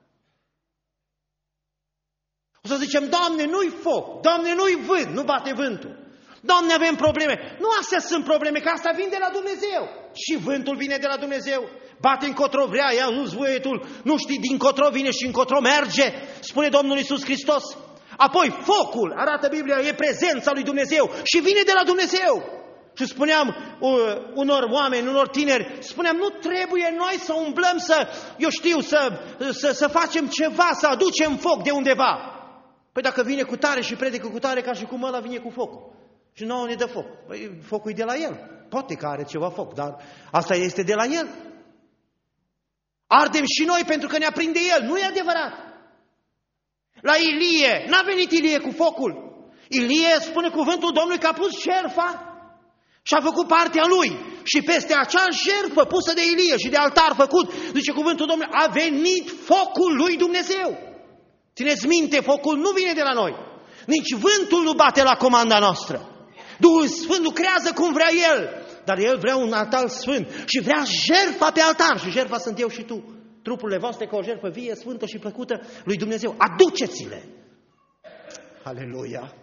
A: O să zicem, Doamne, nu-i foc, Doamne, nu-i vânt, nu bate vântul. Doamne, avem probleme. Nu astea sunt probleme, că asta vine de la Dumnezeu. Și vântul vine de la Dumnezeu. bate încotro vrea, ia nu zvuietul, nu știi dincotro vine și încotro merge, spune Domnul Iisus Hristos. Apoi focul, arată Biblia, e prezența lui Dumnezeu și vine de la Dumnezeu. Și spuneam uh, unor oameni, unor tineri, spuneam, nu trebuie noi să umblăm, să, eu știu, să, să, să facem ceva, să aducem foc de undeva. Păi dacă vine cu tare și predică cu tare, ca și cum ăla vine cu focul. Și nouă ne dă foc. Păi focul e de la el. Poate că are ceva foc, dar asta este de la el. Ardem și noi pentru că ne aprinde el. Nu e adevărat. La Ilie, n-a venit Ilie cu focul. Ilie, spune cuvântul Domnului, că a pus șerfa și a făcut partea lui. Și peste acea șerfă pusă de Ilie și de altar făcut, zice cuvântul Domnului, a venit focul lui Dumnezeu. Țineți minte, focul nu vine de la noi. Nici vântul nu bate la comanda noastră. Duhul Sfânt lucrează cum vrea El. Dar El vrea un altar sfânt și vrea jertfa pe altar. Și jertfa sunt eu și tu. Trupurile voastre ca o jertfă vie, sfântă și plăcută lui Dumnezeu. Aduceți-le! Aleluia!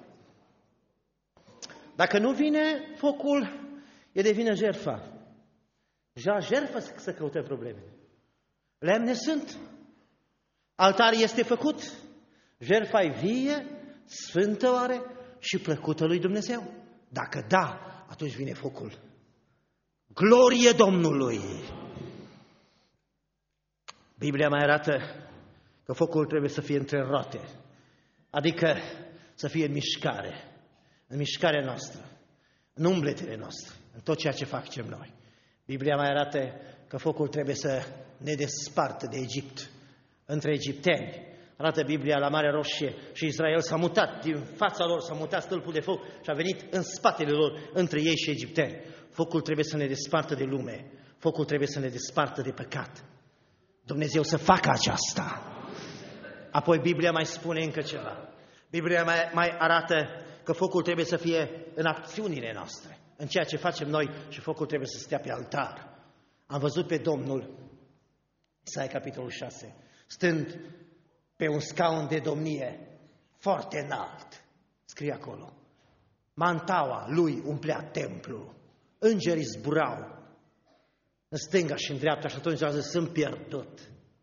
A: Dacă nu vine focul, e de vină jertfa. Ja jertfa să căute probleme. Lemne sunt. Altar este făcut. Jertfa e vie, sfântă oare și plăcută lui Dumnezeu. Dacă da, atunci vine focul. Glorie Domnului! Biblia mai arată că focul trebuie să fie între roate, adică să fie în mișcare, în mișcarea noastră, în umbletele noastre, în tot ceea ce facem noi. Biblia mai arată că focul trebuie să ne despartă de Egipt, între egipteni. Arată Biblia la Marea Roșie și Israel s-a mutat, din fața lor s-a mutat stâlpul de foc și a venit în spatele lor, între ei și egipteni. Focul trebuie să ne despartă de lume, focul trebuie să ne despartă de păcat. Dumnezeu să facă aceasta. Apoi Biblia mai spune încă ceva. Biblia mai, mai arată că focul trebuie să fie în acțiunile noastre, în ceea ce facem noi și focul trebuie să stea pe altar. Am văzut pe Domnul, Isaia capitolul șase, stând pe un scaun de domnie foarte înalt, scrie acolo. Mantaua lui umplea templul, îngerii zburau în stânga și în dreapta și atunci a zis, sunt pierdut,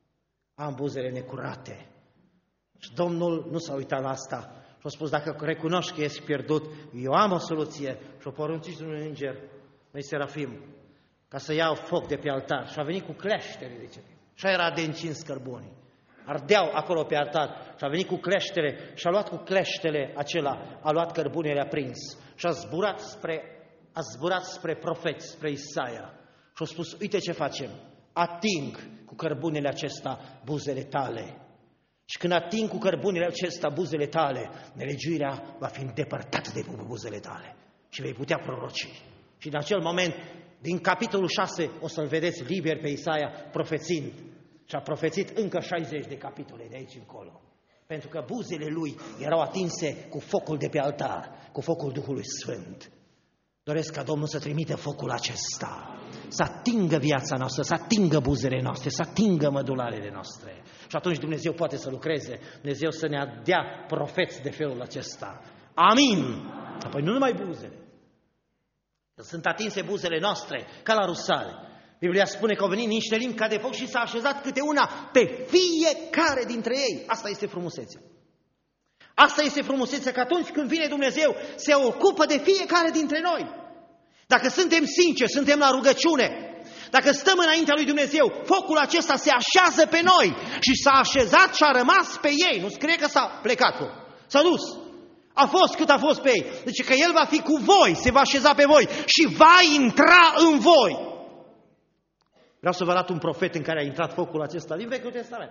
A: am buzele necurate. Și Domnul nu s-a uitat la asta și a spus, dacă recunoști că ești pierdut, eu am o soluție. Și o poruncit un înger, noi serafim, ca să iau foc de pe altar. Și a venit cu cleștere de cetin. Și era de încins cărbunii. Ardeau acolo pe altar și a venit cu cleștele și a luat cu cleștele acela, a luat cărbunele aprins și a zburat spre, a zburat spre profet, spre Isaia și a spus, uite ce facem, ating cu cărbunele acesta buzele tale și când ating cu cărbunele acesta buzele tale, nelegiuirea va fi îndepărtată de buzele tale și vei putea proroci. Și în acel moment, din capitolul șase, o să-l vedeți liber pe Isaia profețind. Și a profețit încă șaizeci de capitole de aici încolo. Pentru că buzele lui erau atinse cu focul de pe altar, cu focul Duhului Sfânt. Doresc ca Domnul să trimită focul acesta, să atingă viața noastră, să atingă buzele noastre, să atingă mădularele noastre. Și atunci Dumnezeu poate să lucreze, Dumnezeu să ne dea profeți de felul acesta. Amin! Apoi nu numai buzele. Sunt atinse buzele noastre, ca la Rusale. Biblia spune că au venit niște limbi ca de foc și s-a așezat câte una pe fiecare dintre ei. Asta este frumusețea. Asta este frumusețea, că atunci când vine Dumnezeu, se ocupă de fiecare dintre noi. Dacă suntem sinceri, suntem la rugăciune, dacă stăm înaintea lui Dumnezeu, focul acesta se așează pe noi și s-a așezat și a rămas pe ei. Nu scrie că s-a plecat, s-a dus. A fost cât a fost pe ei. Deci că El va fi cu voi, se va așeza pe voi și va intra în voi. Vreau să vă arăt un profet în care a intrat focul acesta din Vechiul Testament.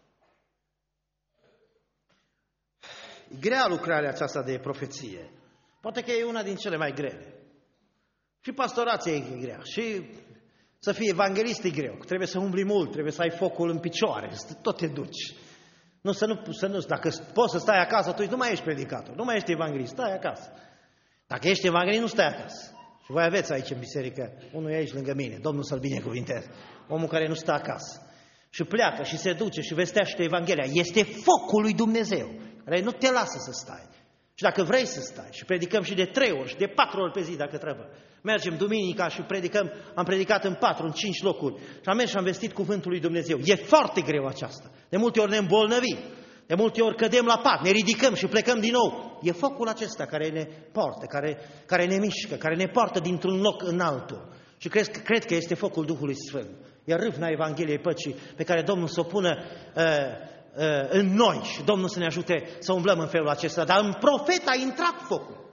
A: E grea lucrarea aceasta de profeție. Poate că e una din cele mai grele. Și pastorația e grea. Și să fii evanghelist e greu. Trebuie să umbli mult, trebuie să ai focul în picioare, să tot te duci. Nu, să nu, să nu, dacă poți să stai acasă, atunci nu mai ești predicator, nu mai ești evanghelist, stai acasă. Dacă ești evanghelist, nu stai acasă. Și voi aveți aici în biserică, unul e aici lângă mine, Domnul să-l binecuvinteze, omul care nu stă acasă. Și pleacă și se duce și vestește Evanghelia. Este focul lui Dumnezeu, care nu te lasă să stai. Și dacă vrei să stai și predicăm și de trei ori și de patru ori pe zi dacă trebuie, mergem duminica și predicăm, am predicat în patru, în cinci locuri și am mers și am vestit cuvântul lui Dumnezeu. E foarte greu aceasta. De multe ori ne îmbolnăvim, de multe ori cădem la pat, ne ridicăm și plecăm din nou. E focul acesta care ne poartă, care, care ne mișcă, care ne poartă dintr-un loc în altul. Și cred, cred că este focul Duhului Sfânt. E râvna Evangheliei Păcii pe care Domnul să o pună uh, uh, în noi și Domnul să ne ajute să umblăm în felul acesta. Dar în profet a intrat focul.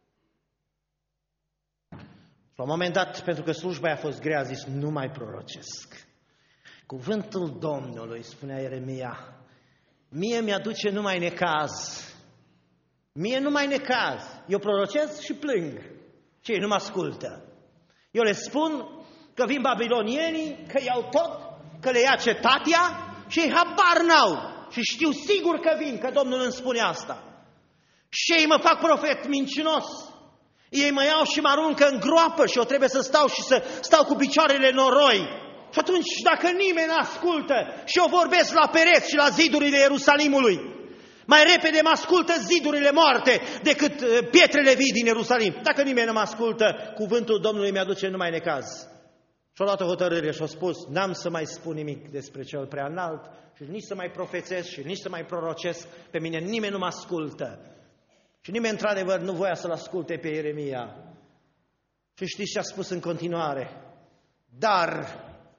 A: La un moment dat, pentru că slujba a fost grea, a zis, nu mai prorocesc. Cuvântul Domnului, spunea Ieremia, mie mi-aduce numai necaz. Mie numai necaz. Eu prorocesc și plâng. Și ei nu mă ascultă. Eu le spun că vin babilonienii, că iau tot, că le ia cetatea și ei habar n-au. Și știu sigur că vin, că Domnul îmi spune asta. Și ei mă fac profet mincinos. Ei mă iau și mă aruncă în groapă și eu trebuie să stau și să stau cu picioarele în noroi. Și atunci, dacă nimeni ascultă și eu vorbesc la pereți și la zidurile Ierusalimului, mai repede mă ascultă zidurile moarte decât pietrele vii din Ierusalim. Dacă nimeni nu mă ascultă, cuvântul Domnului mi-aduce numai necaz. Și-a luat o hotărâre și-a spus, n-am să mai spun nimic despre cel prea înalt și nici să mai profețesc și nici să mai prorocesc. Pe mine nimeni nu mă ascultă. Și nimeni, într-adevăr, nu voia să-l asculte pe Ieremia. Și știți ce a spus în continuare? Dar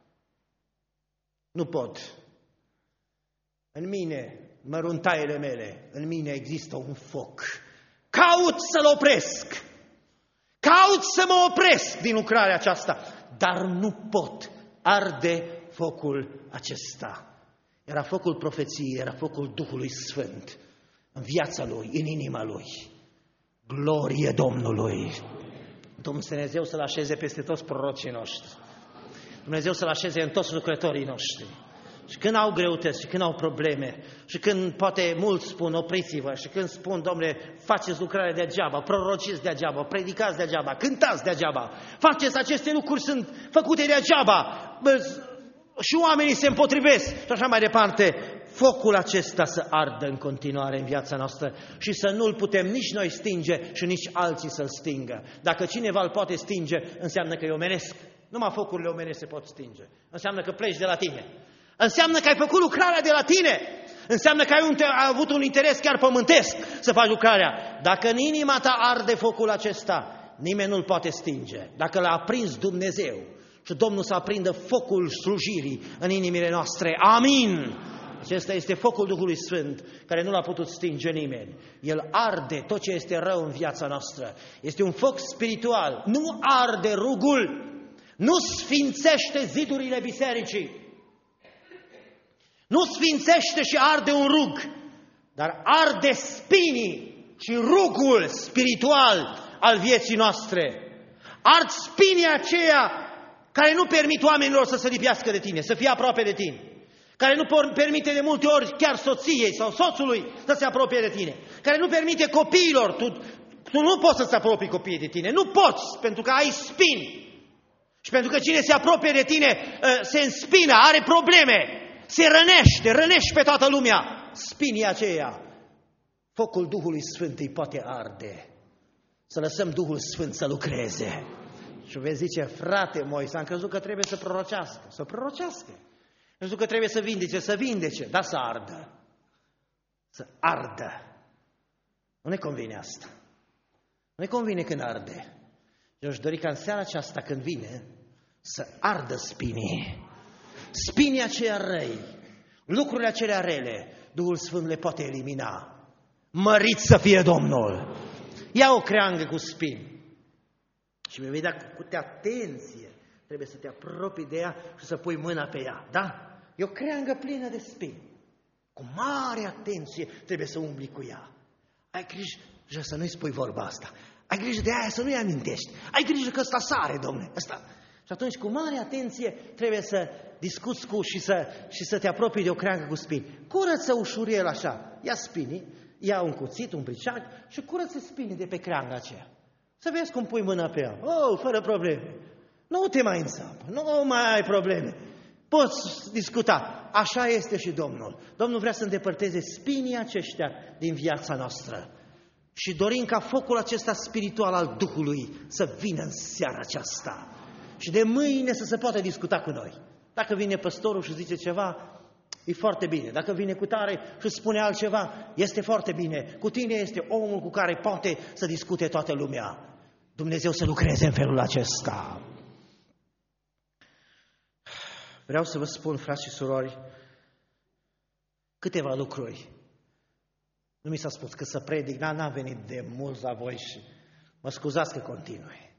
A: nu pot. În mine, măruntaiele mele, în mine există un foc. Caut să-l opresc. Caut să mă opresc din lucrarea aceasta. Dar nu pot. Arde focul acesta. Era focul profeției, era focul Duhului Sfânt. În viața lui, în inima lui. Glorie Domnului! Dumnezeu să-L așeze peste toți prorocii noștri. Dumnezeu să-L așeze în toți lucrătorii noștri. Și când au greutăți, și când au probleme, și când poate mulți spun opriți-vă, și când spun, domnule, faceți lucrare degeaba, prorociți degeaba, predicați degeaba, cântați degeaba, faceți aceste lucruri, sunt făcute degeaba, și oamenii se împotrivesc și așa mai departe. Focul acesta să ardă în continuare în viața noastră și să nu-l putem nici noi stinge și nici alții să-l stingă. Dacă cineva îl poate stinge, înseamnă că e omenesc. Numai focurile omenești se pot stinge. Înseamnă că pleci de la tine. Înseamnă că ai făcut lucrarea de la tine. Înseamnă că ai, un, ai avut un interes chiar pământesc să faci lucrarea. Dacă în inima ta arde focul acesta, nimeni nu-l poate stinge. Dacă l-a aprins Dumnezeu și Domnul să aprindă focul slujirii în inimile noastre. Amin! Acesta este focul Duhului Sfânt, care nu l-a putut stinge nimeni. El arde tot ce este rău în viața noastră. Este un foc spiritual. Nu arde rugul, nu sfințește zidurile bisericii, nu sfințește și arde un rug, dar arde spinii și rugul spiritual al vieții noastre. Ard spinii aceia care nu permit oamenilor să se lipească de tine, să fie aproape de tine. Care nu permite de multe ori chiar soției sau soțului să se apropie de tine, care nu permite copiilor, tu, tu nu poți să-ți apropii copiii de tine, nu poți, pentru că ai spini. Și pentru că cine se apropie de tine se înspină, are probleme, se rănește, rănește pe toată lumea. Spinii aceia, focul Duhului Sfânt îi poate arde. Să lăsăm Duhul Sfânt să lucreze. Și vezi zice, frate Moise, am crezut că trebuie să prorocească, să prorocească. Nu știu că trebuie să vindece, să vindece, dar să ardă. Să ardă. Nu ne convine asta. Nu ne convine când arde. Eu aș dori ca în seara aceasta când vine să ardă spinii. Spinii aceia răi, lucrurile acelea rele, Duhul Sfânt le poate elimina. Mărit să fie Domnul! Ia o creangă cu spini și vei vedea cu atenție. Trebuie să te apropii de ea și să pui mâna pe ea, da? E o creangă plină de spini. Cu mare atenție trebuie să umbli cu ea. Ai grijă să nu-i spui vorba asta. Ai grijă de aia să nu-i amintești. Ai grijă că ăsta sare, domne. Ăsta. Și atunci, cu mare atenție, trebuie să discuți cu și să, și să te apropii de o creangă cu spini. Curăță ușuriel așa. Ia spinii, ia un cuțit, un briceag și curăță spinii de pe creanga aceea. Să vezi cum pui mâna pe ea. Oh, fără probleme. Nu te mai înțapă, nu mai ai probleme. Poți discuta. Așa este și Domnul. Domnul vrea să îndepărteze spinii aceștia din viața noastră. Și dorim ca focul acesta spiritual al Duhului să vină în seara aceasta. Și de mâine să se poată discuta cu noi. Dacă vine păstorul și zice ceva, e foarte bine. Dacă vine cu tare și spune altceva, este foarte bine. Cu tine este omul cu care poate să discute toată lumea. Dumnezeu să lucreze în felul acesta. Vreau să vă spun, frați și surori, câteva lucruri. Nu mi s-a spus că să predic, dar n-am venit de mult la voi și mă scuzați că continui.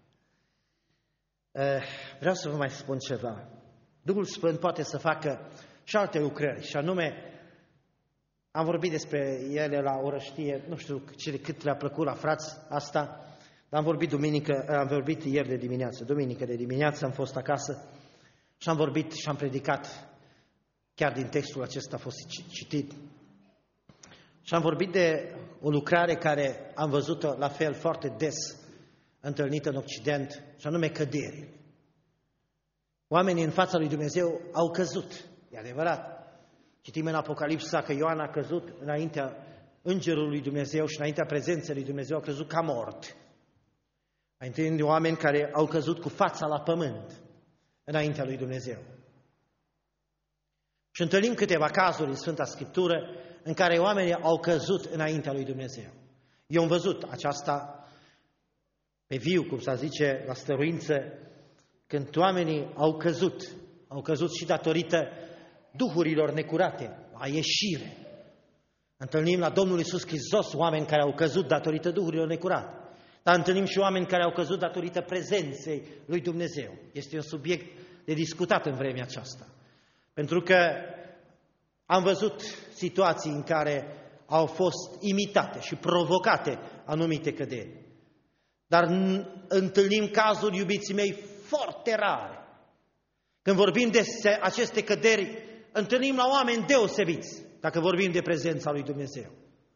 A: Vreau să vă mai spun ceva. Duhul Sfânt poate să facă și alte lucrări, și anume, am vorbit despre ele la orăștie, nu știu cât le-a plăcut la frați asta, dar am vorbit duminică, am vorbit ieri de dimineață, duminică de dimineață am fost acasă și am vorbit și am predicat, chiar din textul acesta a fost citit, și am vorbit de o lucrare care am văzut-o la fel foarte des întâlnită în Occident, și anume căderi. Oamenii în fața lui Dumnezeu au căzut, e adevărat. Citim în Apocalipsa că Ioan a căzut înaintea Îngerului lui Dumnezeu și înaintea prezenței lui Dumnezeu, a căzut ca mort. Ai întâlnit oameni care au căzut cu fața la pământ înaintea lui Dumnezeu. Și întâlnim câteva cazuri în Sfânta Scriptură în care oamenii au căzut înaintea lui Dumnezeu. Eu am văzut aceasta pe viu, cum se zice, la stăruință, când oamenii au căzut, au căzut și datorită duhurilor necurate, la ieșire. Întâlnim la Domnul Iisus Hristos oameni care au căzut datorită duhurilor necurate, dar întâlnim și oameni care au căzut datorită prezenței lui Dumnezeu. Este un subiect de discutat în vremea aceasta. Pentru că am văzut situații în care au fost imitate și provocate anumite căderi. Dar întâlnim cazuri, iubiții mei, foarte rare. Când vorbim despre aceste căderi, întâlnim la oameni deosebiți, dacă vorbim de prezența lui Dumnezeu.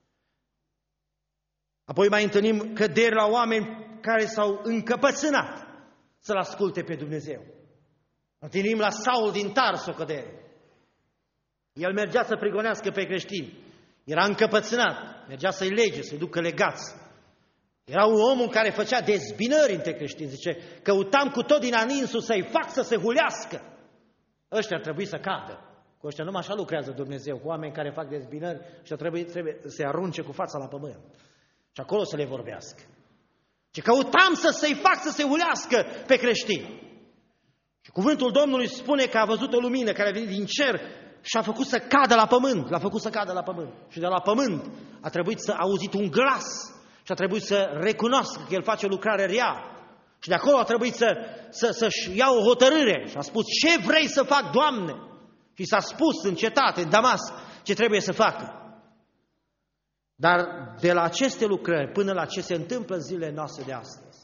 A: Apoi mai întâlnim căderi la oameni care s-au încăpățânat să-L asculte pe Dumnezeu. Întâlnim la Saul din Tars o cădere. El mergea să prigonească pe creștini. Era încăpățânat, mergea să-i lege, să-i ducă legați. Era un om care făcea dezbinări între creștini. Zice, căutam cu tot din aninsul să-i fac să se hulească. Ăștia ar trebui să cadă. Cu ăștia numai așa lucrează Dumnezeu, cu oameni care fac dezbinări și trebuie, trebuie să se arunce cu fața la pământ. Și acolo să le vorbească. Și căutam să se-i fac să se hulească pe creștini. Și cuvântul Domnului spune că a văzut o lumină care a venit din cer și a făcut să cadă la pământ. L-a făcut să cadă la pământ. Și de la pământ a trebuit să auzit un glas și a trebuit să recunoască că el face o lucrare rea. Și de acolo a trebuit să, să, să-și ia o hotărâre. Și a spus, ce vrei să fac, Doamne? Și s-a spus în cetate, în Damasc, ce trebuie să facă. Dar de la aceste lucrări până la ce se întâmplă în zilele noastre de astăzi,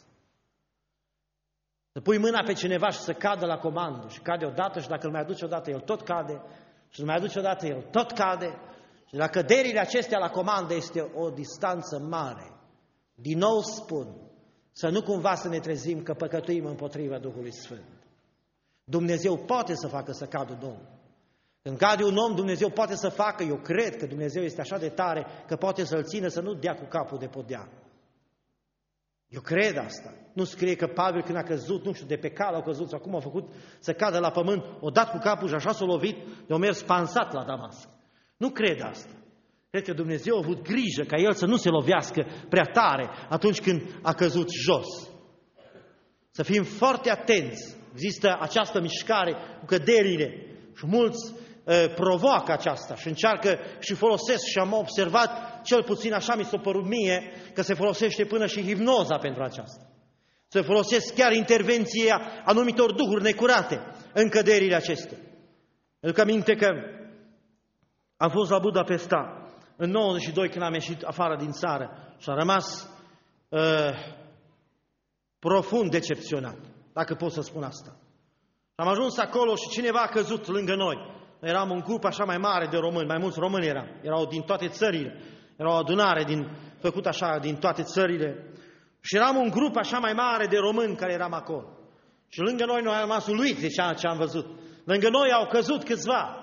A: să pui mâna pe cineva și să cadă la comandă și cade odată și dacă îl mai aduce odată, el tot cade și îl mai aduce odată, el tot cade. Și la căderile acestea la comandă este o distanță mare. Din nou spun, să nu cumva să ne trezim că păcătuim împotriva Duhului Sfânt. Dumnezeu poate să facă să cadă un om. Când cade un om, Dumnezeu poate să facă, eu cred că Dumnezeu este așa de tare că poate să-l țină să nu dea cu capul de podea. Eu cred asta. Nu scrie că Pavel când a căzut, nu știu, de pe cal au căzut sau cum a făcut să cadă la pământ, o dat cu capul și așa s-a lovit, de-o mers pansat la Damasc. Nu cred asta. Cred că Dumnezeu a avut grijă ca el să nu se lovească prea tare atunci când a căzut jos. Să fim foarte atenți. Există această mișcare cu căderile și mulți uh, provoacă aceasta și încearcă și folosesc și am observat, cel puțin așa mi s-a părut mie, că se folosește până și hipnoza pentru aceasta. Se folosesc chiar intervenția anumitor duhuri necurate în căderile acestea. Îmi aminte că am fost la Budapesta în nouăzeci și doi când am ieșit afară din țară și am rămas uh, profund decepționat, dacă pot să spun asta. Am ajuns acolo și cineva a căzut lângă noi. Noi eram un grup așa mai mare de români, mai mulți români erau. Erau din toate țările. Era o adunare din, făcută așa din toate țările. Și eram un grup așa mai mare de români care eram acolo. Și lângă noi noi am rămas uluiți de ceea ce am văzut. Lângă noi au căzut câțiva.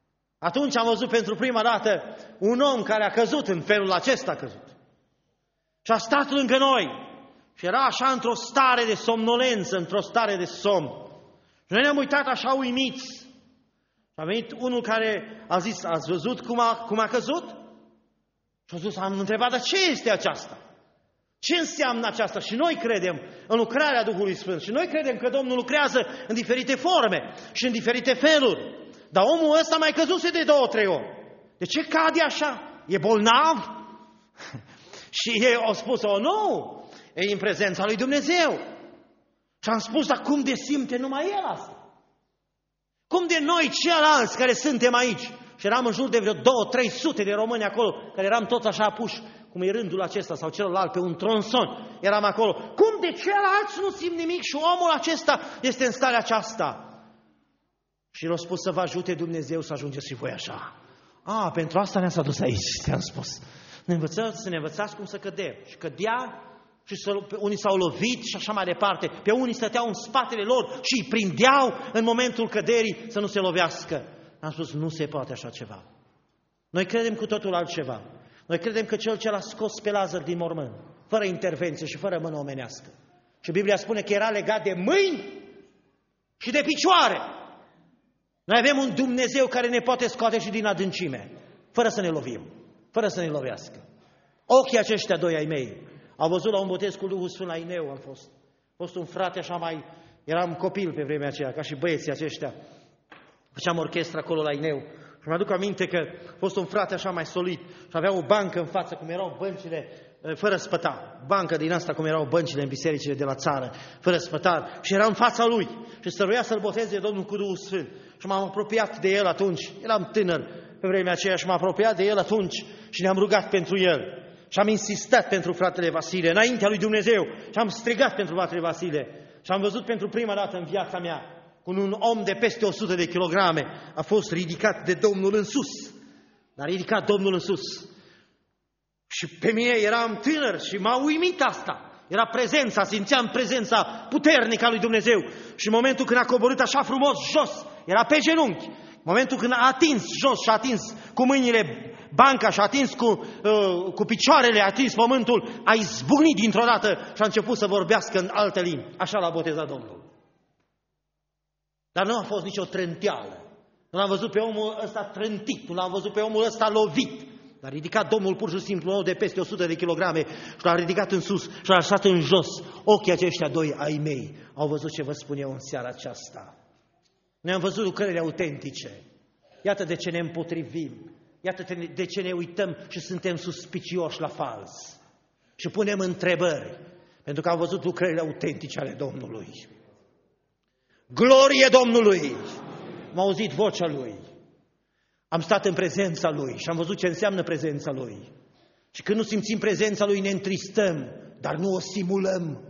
A: Atunci am văzut pentru prima dată un om care a căzut în felul acesta a căzut. Și a stat lângă noi. Și era așa într-o stare de somnolență, într-o stare de somn. Și noi ne-am uitat așa uimiți. Și a venit unul care a zis, ați văzut cum a, cum a căzut? Și a zis, am întrebat, dar ce este aceasta? Ce înseamnă aceasta? Și noi credem în lucrarea Duhului Sfânt. Și noi credem că Domnul lucrează în diferite forme și în diferite feluri. Dar omul ăsta mai căzuse de două, trei ori. De ce cade așa? E bolnav? Și ei au spus, o, nu, e în prezența lui Dumnezeu. Și am spus, dar cum de simte numai el asta? Cum de noi ceilalți care suntem aici? Și eram în jur de vreo două, trei sute de români acolo, care eram toți așa apuși, cum e rândul acesta sau celălalt, pe un tronson. Eram acolo. Cum de ceilalți nu simt nimic și omul acesta este în starea aceasta? Și l-a spus să vă ajute Dumnezeu să ajungeți și voi așa. A, pentru asta ne-ați adus aici, te-am spus. Ne învățați, să ne învățați cum să cădem. Și cădea și să, unii s-au lovit și așa mai departe. Pe unii stăteau în spatele lor și îi prindeau în momentul căderii să nu se lovească. Am spus, nu se poate așa ceva. Noi credem cu totul altceva. Noi credem că cel ce l-a scos pe Lazar din mormânt, fără intervenție și fără mână omenească. Și Biblia spune că era legat de mâini și de picioare. Noi avem un Dumnezeu care ne poate scoate și din adâncime, fără să ne lovim, fără să ne lovească. Ochii aceștia doi ai mei au văzut la un botez cu Duhul Sfânt la Ineu, am fost. A fost un frate așa mai, eram copil pe vremea aceea, ca și băieții aceștia. Făceam orchestră acolo la Ineu. Și mi-aduc aminte că a fost un frate așa mai solid și avea o bancă în față, cum erau băncile, fără spătar. Bancă din asta, cum erau băncile în bisericile de la țară, fără spătar. Și era în fața lui și stăruia să-l boteze Domnul cu Duhul Sfânt. Și m-am apropiat de el atunci, eram tânăr pe vremea aceea și m-am apropiat de el atunci și ne-am rugat pentru el. Și am insistat pentru fratele Vasile, înaintea lui Dumnezeu, și am strigat pentru fratele Vasile. Și am văzut pentru prima dată în viața mea cum un om de peste o sută de kilograme a fost ridicat de Domnul în sus. L-a ridicat Domnul în sus. Și pe mine eram tânăr și m-a uimit asta. Era prezența, simțeam prezența puternică a lui Dumnezeu. Și în momentul când a coborât așa frumos jos, era pe genunchi. În momentul când a atins jos și a atins cu mâinile banca și a atins cu, uh, cu picioarele, a atins pământul, a izbucnit dintr-o dată și a început să vorbească în alte limbi. Așa l-a botezat Domnul. Dar nu a fost nicio trânteală. Nu l-am văzut pe omul ăsta trântit, nu l-am văzut pe omul ăsta lovit. L-a ridicat Domnul pur și simplu, un de peste o sută de kilograme și l-a ridicat în sus și l-a lăsat în jos. Ochii aceștia doi ai mei au văzut ce vă spun eu în seara aceasta. Noi am văzut lucrările autentice. Iată de ce ne împotrivim. Iată de ce ne uităm și suntem suspicioși la fals. Și punem întrebări. Pentru că am văzut lucrările autentice ale Domnului. Glorie Domnului! Am auzit vocea Lui. Am stat în prezența Lui și am văzut ce înseamnă prezența Lui. Și când nu simțim prezența Lui ne întristăm, dar nu o simulăm.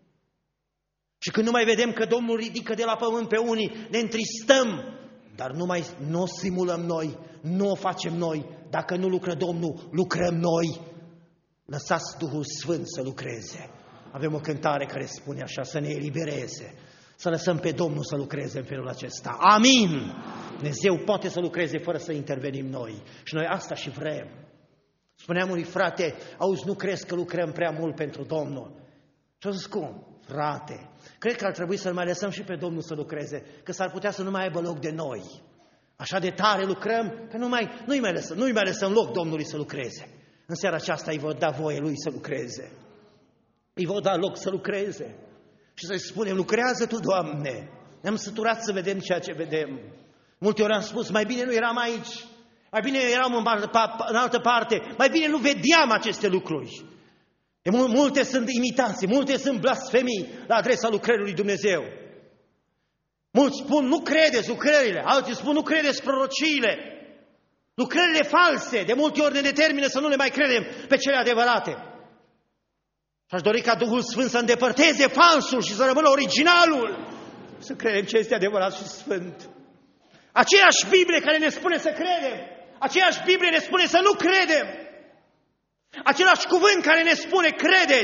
A: Și când nu mai vedem că Domnul ridică de la pământ pe unii, ne întristăm, dar nu mai nu o simulăm noi, nu o facem noi. Dacă nu lucră Domnul, lucrăm noi. Lăsați Duhul Sfânt să lucreze. Avem o cântare care spune așa, să ne elibereze, să lăsăm pe Domnul să lucreze în felul acesta. Amin! Dumnezeu poate să lucreze fără să intervenim noi. Și noi asta și vrem. Spuneam unui frate, auzi, nu crezi că lucrăm prea mult pentru Domnul? Și-o zis, cum? Frate, cred că ar trebui să-L mai lăsăm și pe Domnul să lucreze, că s-ar putea să nu mai aibă loc de noi. Așa de tare lucrăm, că nu mai, nu-i mai lăsăm, nu-i mai lăsăm loc Domnului să lucreze. În seara aceasta îi vor da voie Lui să lucreze. Îi vor da loc să lucreze. Și să-i spunem, lucrează Tu, Doamne. Ne-am săturat să vedem ceea ce vedem. Multe ori am spus, mai bine nu eram aici, mai bine eram în, în altă parte, mai bine nu vedeam aceste lucruri. De multe sunt imitații, multe sunt blasfemii la adresa lucrării lui Dumnezeu. Mulți spun, nu credeți lucrările, alții spun, nu credeți prorociile. Lucrările false de multe ori ne determină să nu le mai credem pe cele adevărate. Și aș dori ca Duhul Sfânt să îndepărteze falsul și să rămână originalul. Să credem ce este adevărat și sfânt. Aceeași Biblie care ne spune să credem, aceeași Biblie ne spune să nu credem. Același cuvânt care ne spune credeți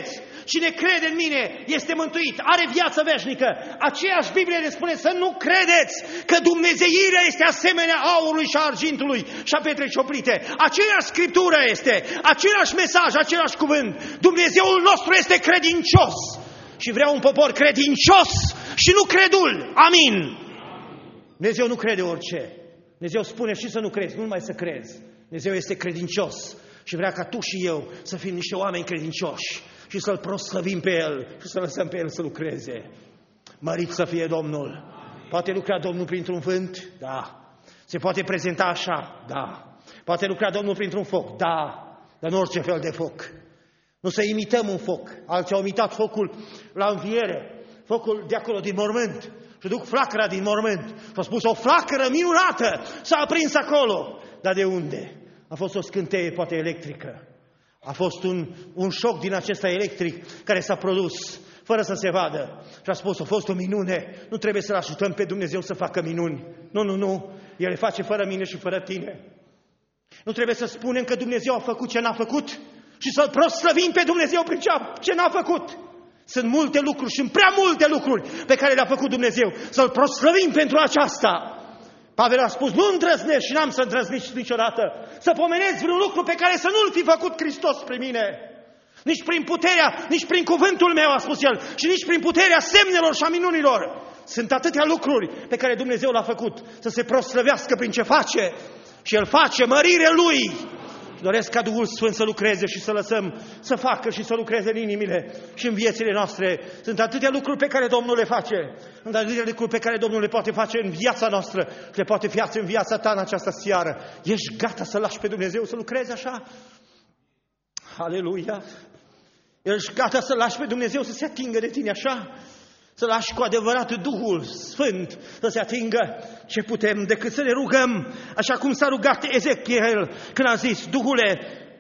A: Cine crede în mine este mântuit, are viață veșnică. Aceeași Biblie ne spune să nu credeți că dumnezeirea este asemenea aurului și a argintului și a pietrei cioplite. Aceeași Scriptură este, același mesaj, același cuvânt. Dumnezeul nostru este credincios și vrea un popor credincios și nu credul. Amin. Dumnezeu nu crede orice. Dumnezeu spune și să nu crezi, nu numai să crezi. Dumnezeu este credincios și vrea ca tu și eu să fim niște oameni credincioși și să-L proslăvim pe El și să lăsăm pe El să lucreze. Mărit să fie Domnul! Poate lucra Domnul printr-un vânt? Da. Se poate prezenta așa? Da. Poate lucra Domnul printr-un foc? Da. Dar în orice fel de foc. Nu să imităm un foc. Alții au imitat focul la înviere, focul de acolo din mormânt. Și duc flacăra din mormânt. Și a spus o flacără minunată s-a aprins acolo. Dar de unde? A fost o scânteie poate electrică. A fost un, un șoc din acesta electric care s-a produs fără să se vadă. Și a spus, a fost o minune. Nu trebuie să-L ajutăm pe Dumnezeu să facă minuni. Nu, nu, nu. El le face fără mine și fără tine. Nu trebuie să spunem că Dumnezeu a făcut ce n-a făcut și să-L proslăvim pe Dumnezeu prin ce n-a făcut. Sunt multe lucruri și prea multe lucruri pe care le-a făcut Dumnezeu. Să-L proslăvim pentru aceasta. Pavel a spus, nu îndrăznesc și n-am să îndrăznesc niciodată să pomenesc vreun lucru pe care să nu-L fi făcut Hristos prin mine. Nici prin puterea, nici prin cuvântul meu, a spus el, și nici prin puterea semnelor și a minunilor. Sunt atâtea lucruri pe care Dumnezeu l-a făcut să se proslăvească prin ce face și El face mărire Lui. Doresc ca Duhul Sfânt să lucreze și să lăsăm să facă și să lucreze în inimile și în viețile noastre. Sunt atâtea lucruri pe care Domnul le face. Sunt atâtea lucruri pe care Domnul le poate face în viața noastră și le poate face în viața ta în această seară. Ești gata să lași pe Dumnezeu să lucreze așa? Aleluia! Ești gata să lași pe Dumnezeu să se atingă de tine așa? Să lași cu adevărat Duhul Sfânt să se atingă? Ce putem decât să ne rugăm, așa cum s-a rugat Ezechiel când a zis, Duhule,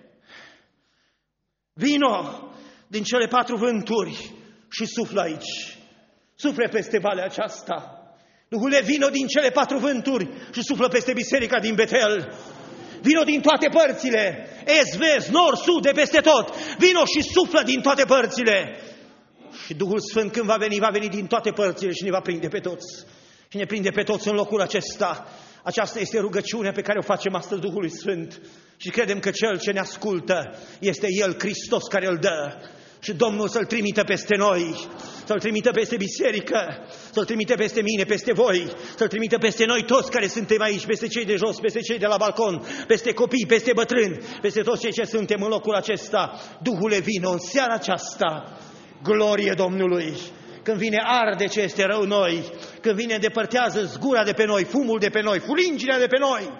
A: vino din cele patru vânturi și suflă aici. Sufle peste valea aceasta. Duhule, vino din cele patru vânturi și suflă peste biserica din Betel. Vino din toate părțile, est, vest, nord, sud, de peste tot. Vino și suflă din toate părțile. Și Duhul Sfânt când va veni, va veni din toate părțile și ne va prinde pe toți. Și ne prinde pe toți în locul acesta. Aceasta este rugăciunea pe care o facem astăzi Duhului Sfânt. Și credem că Cel ce ne ascultă este El, Hristos, care îl dă. Și Domnul să-L trimită peste noi, să-L trimită peste biserică, să-L trimită peste mine, peste voi, să-L trimită peste noi toți care suntem aici, peste cei de jos, peste cei de la balcon, peste copii, peste bătrâni, peste toți cei ce suntem în locul acesta. Duhule, vino în seara aceasta. Glorie Domnului! Când vine arde ce este rău noi, când vine îndepărtează zgura de pe noi, fumul de pe noi, fulingirea de pe noi.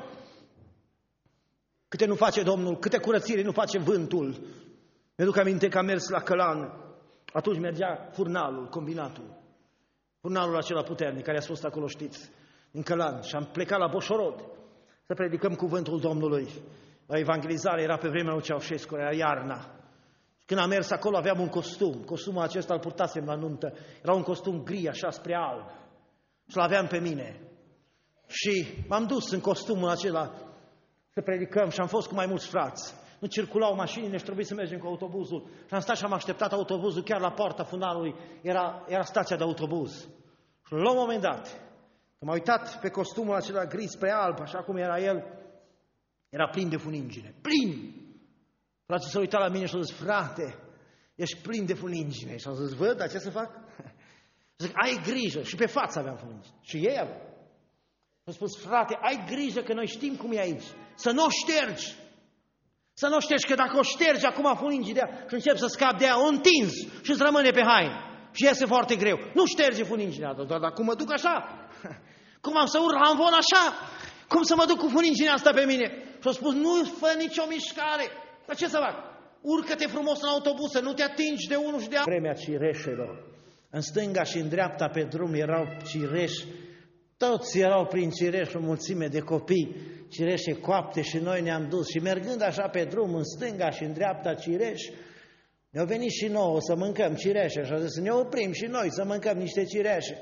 A: Câte nu face Domnul, câte curățire nu face vântul. Mi-aduc aminte că am mers la Călan, atunci mergea furnalul, combinatul. Furnalul acela puternic care a fost acolo, știți, în Călan. Și am plecat la Boșorod să predicăm cuvântul Domnului. La evangelizare era pe vremea lui Ceaușescu, era iarna. Când am mers acolo aveam un costum. Costumul acesta îl purtasem la nuntă. Era un costum gri, așa, spre alb. Și l-aveam pe mine. Și m-am dus în costumul acela să predicăm și am fost cu mai mulți frați. Nu circulau mașinile și trebuie să mergem cu autobuzul. Și am stat și am așteptat autobuzul chiar la poarta fundalului. Era, era stația de autobuz. Și la un moment dat, când m-am uitat pe costumul acela gri spre alb, așa cum era el, era plin de funingine. Plin! Frații s-au uitat la mine și au zis, frate, ești plin de funingine. Și au zis, văd, dar ce să fac? Zic, ai grijă. Și pe față aveam funingine. Și ei aveau. Au spus, frate, ai grijă că noi știm cum e aici. Să nu o ștergi. Să nu o ștergi, că dacă o ștergi acum funinginea și începi să scapi de ea, o întinzi și îți rămâne pe haină. Și iese foarte greu. Nu șterge funinginea, dar, dar cum mă duc așa? Cum am să urc la amvon așa? Cum să mă duc cu funinginea asta pe mine? Și au spus, nu fă nicio mișcare. Dar ce să fac? Urcă-te frumos în autobuz, să nu te atingi de unul și de altul. Vremea cireșelor. În stânga și în dreapta pe drum erau cireși. Toți erau prin cireș, o mulțime de copii, cireșe coapte și noi ne-am dus. Și mergând așa pe drum, în stânga și în dreapta cireși, ne-au venit și nouă să mâncăm cireșe. Și au zis să ne oprim și noi să mâncăm niște cireșe.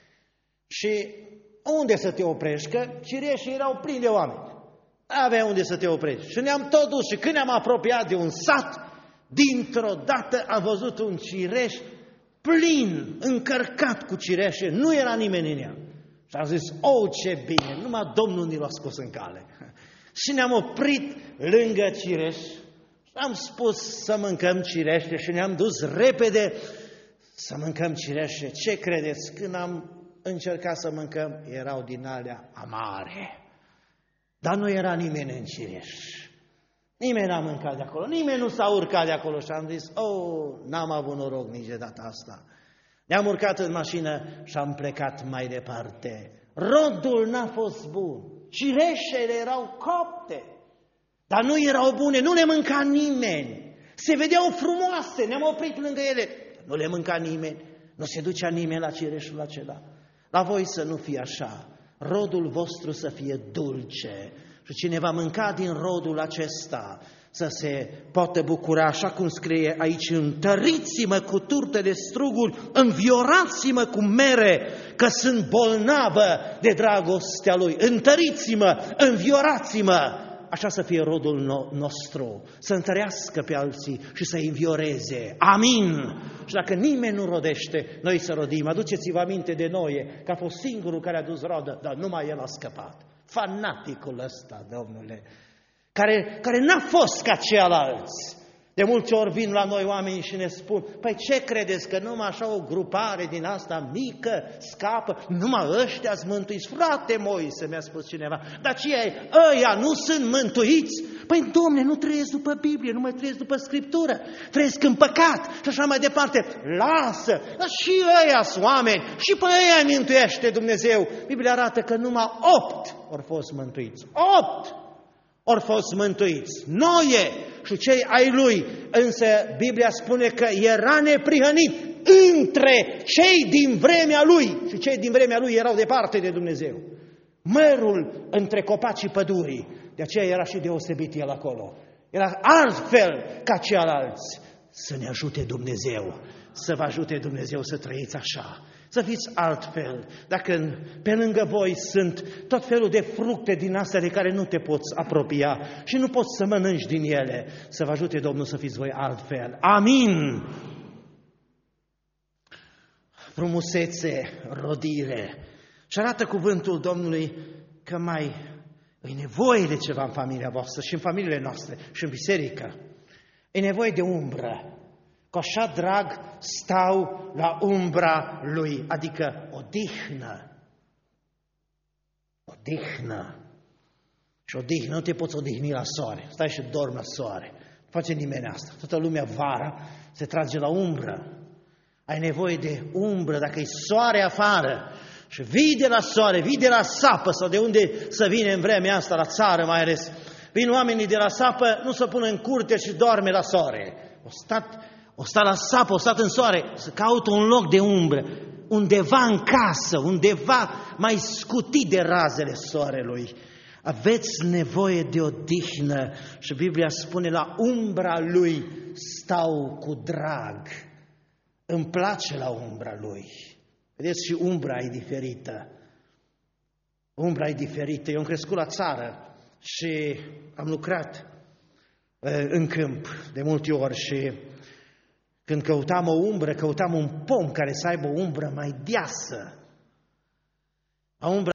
A: Și unde să te oprești? Că cireșii erau plini de oameni. Avea unde să te oprești. Și ne-am tot dus și când ne-am apropiat de un sat, Dintr-o dată a văzut un cireș plin, încărcat cu cireșe, nu era nimeni în ea. Și a zis, oh, ce bine, numai Domnul ni l-a scos în cale. Și ne-am oprit lângă cireș și am spus să mâncăm cireșe și ne-am dus repede să mâncăm cireșe. Ce credeți? Când am încercat să mâncăm, erau din alea amare. Dar nu era nimeni în cireș. Nimeni n-a mâncat de acolo, nimeni nu s-a urcat de acolo și am zis, oh, n-am avut noroc nici de data asta. Ne-am urcat în mașină și am plecat mai departe. Rodul n-a fost bun, cireșele erau copte, dar nu erau bune, nu le mânca nimeni. Se vedeau frumoase, ne-am oprit lângă ele, nu le mânca nimeni, nu se ducea nimeni la cireșul acela. La voi să nu fie așa, rodul vostru să fie dulce. Și cine va mânca din rodul acesta să se poată bucura, așa cum scrie aici, întăriți-mă cu turte de struguri, înviorați-mă cu mere, că sunt bolnavă de dragostea Lui. Întăriți-mă, înviorați-mă, așa să fie rodul nostru, să întărească pe alții și să învioreze. Amin! Și dacă nimeni nu rodește, noi să rodim. Aduceți-vă aminte de Noe, că a fost singurul care a dus rodă, dar numai el a scăpat. Fanaticul ăsta, Domnule, care, care n-a fost ca ceilalți. De multe ori vin la noi oameni și ne spun, păi ce credeți, că numai așa o grupare din asta mică scapă, numai ăștia-s mântuiți? Frate Moise, mi-a spus cineva, dar ce e? Ăia nu sunt mântuiți? Păi, Dom'le, nu trăiesc după Biblie, nu mai trăiesc după Scriptură, trăiesc în păcat și așa mai departe. Lasă, dar și ăia-s oameni, și pe ăia mântuiește Dumnezeu. Biblia arată că numai opt au fost mântuiți. Opt! Ori fost mântuiți, Noe și cei ai lui, însă Biblia spune că era neprihănit între cei din vremea lui și cei din vremea lui erau departe de Dumnezeu. Mărul între copacii pădurii, de aceea era și deosebit el acolo. Era altfel ca ceilalți. Să ne ajute Dumnezeu, să vă ajute Dumnezeu să trăiți așa. Să fiți altfel. Dacă pe lângă voi sunt tot felul de fructe din astea de care nu te poți apropia și nu poți să mănânci din ele, să vă ajute Domnul să fiți voi altfel. Amin! Frumusețe, rodire. Și arată cuvântul Domnului că mai e nevoie de ceva în familia voastră și în familiile noastre și în biserică. E nevoie de umbră. Cu așa drag stau la umbra Lui, adică odihnă. Odihnă. Și odihnă, nu te poți odihni la soare. Stai și dormi la soare. Nu face nimeni asta. Toată lumea vara se trage la umbră. Ai nevoie de umbră, dacă e soare afară și vii de la soare, vii de la sapă sau de unde să vine în vremea asta, la țară mai ales. Vin oamenii de la sapă, nu se pun în curte și doarme la soare. O stat... O sta la sapă, o stat în soare, să caută un loc de umbră, undeva în casă, undeva mai scutit de razele soarelui. Aveți nevoie de odihnă și Biblia spune, la umbra Lui stau cu drag. Îmi place la umbra Lui. Vedeți, și umbra e diferită. Umbra e diferită. Eu am crescut la țară și am lucrat în câmp de multe ori și când căutam o umbră, căutam un pom care să aibă o umbră mai deasă. O umbră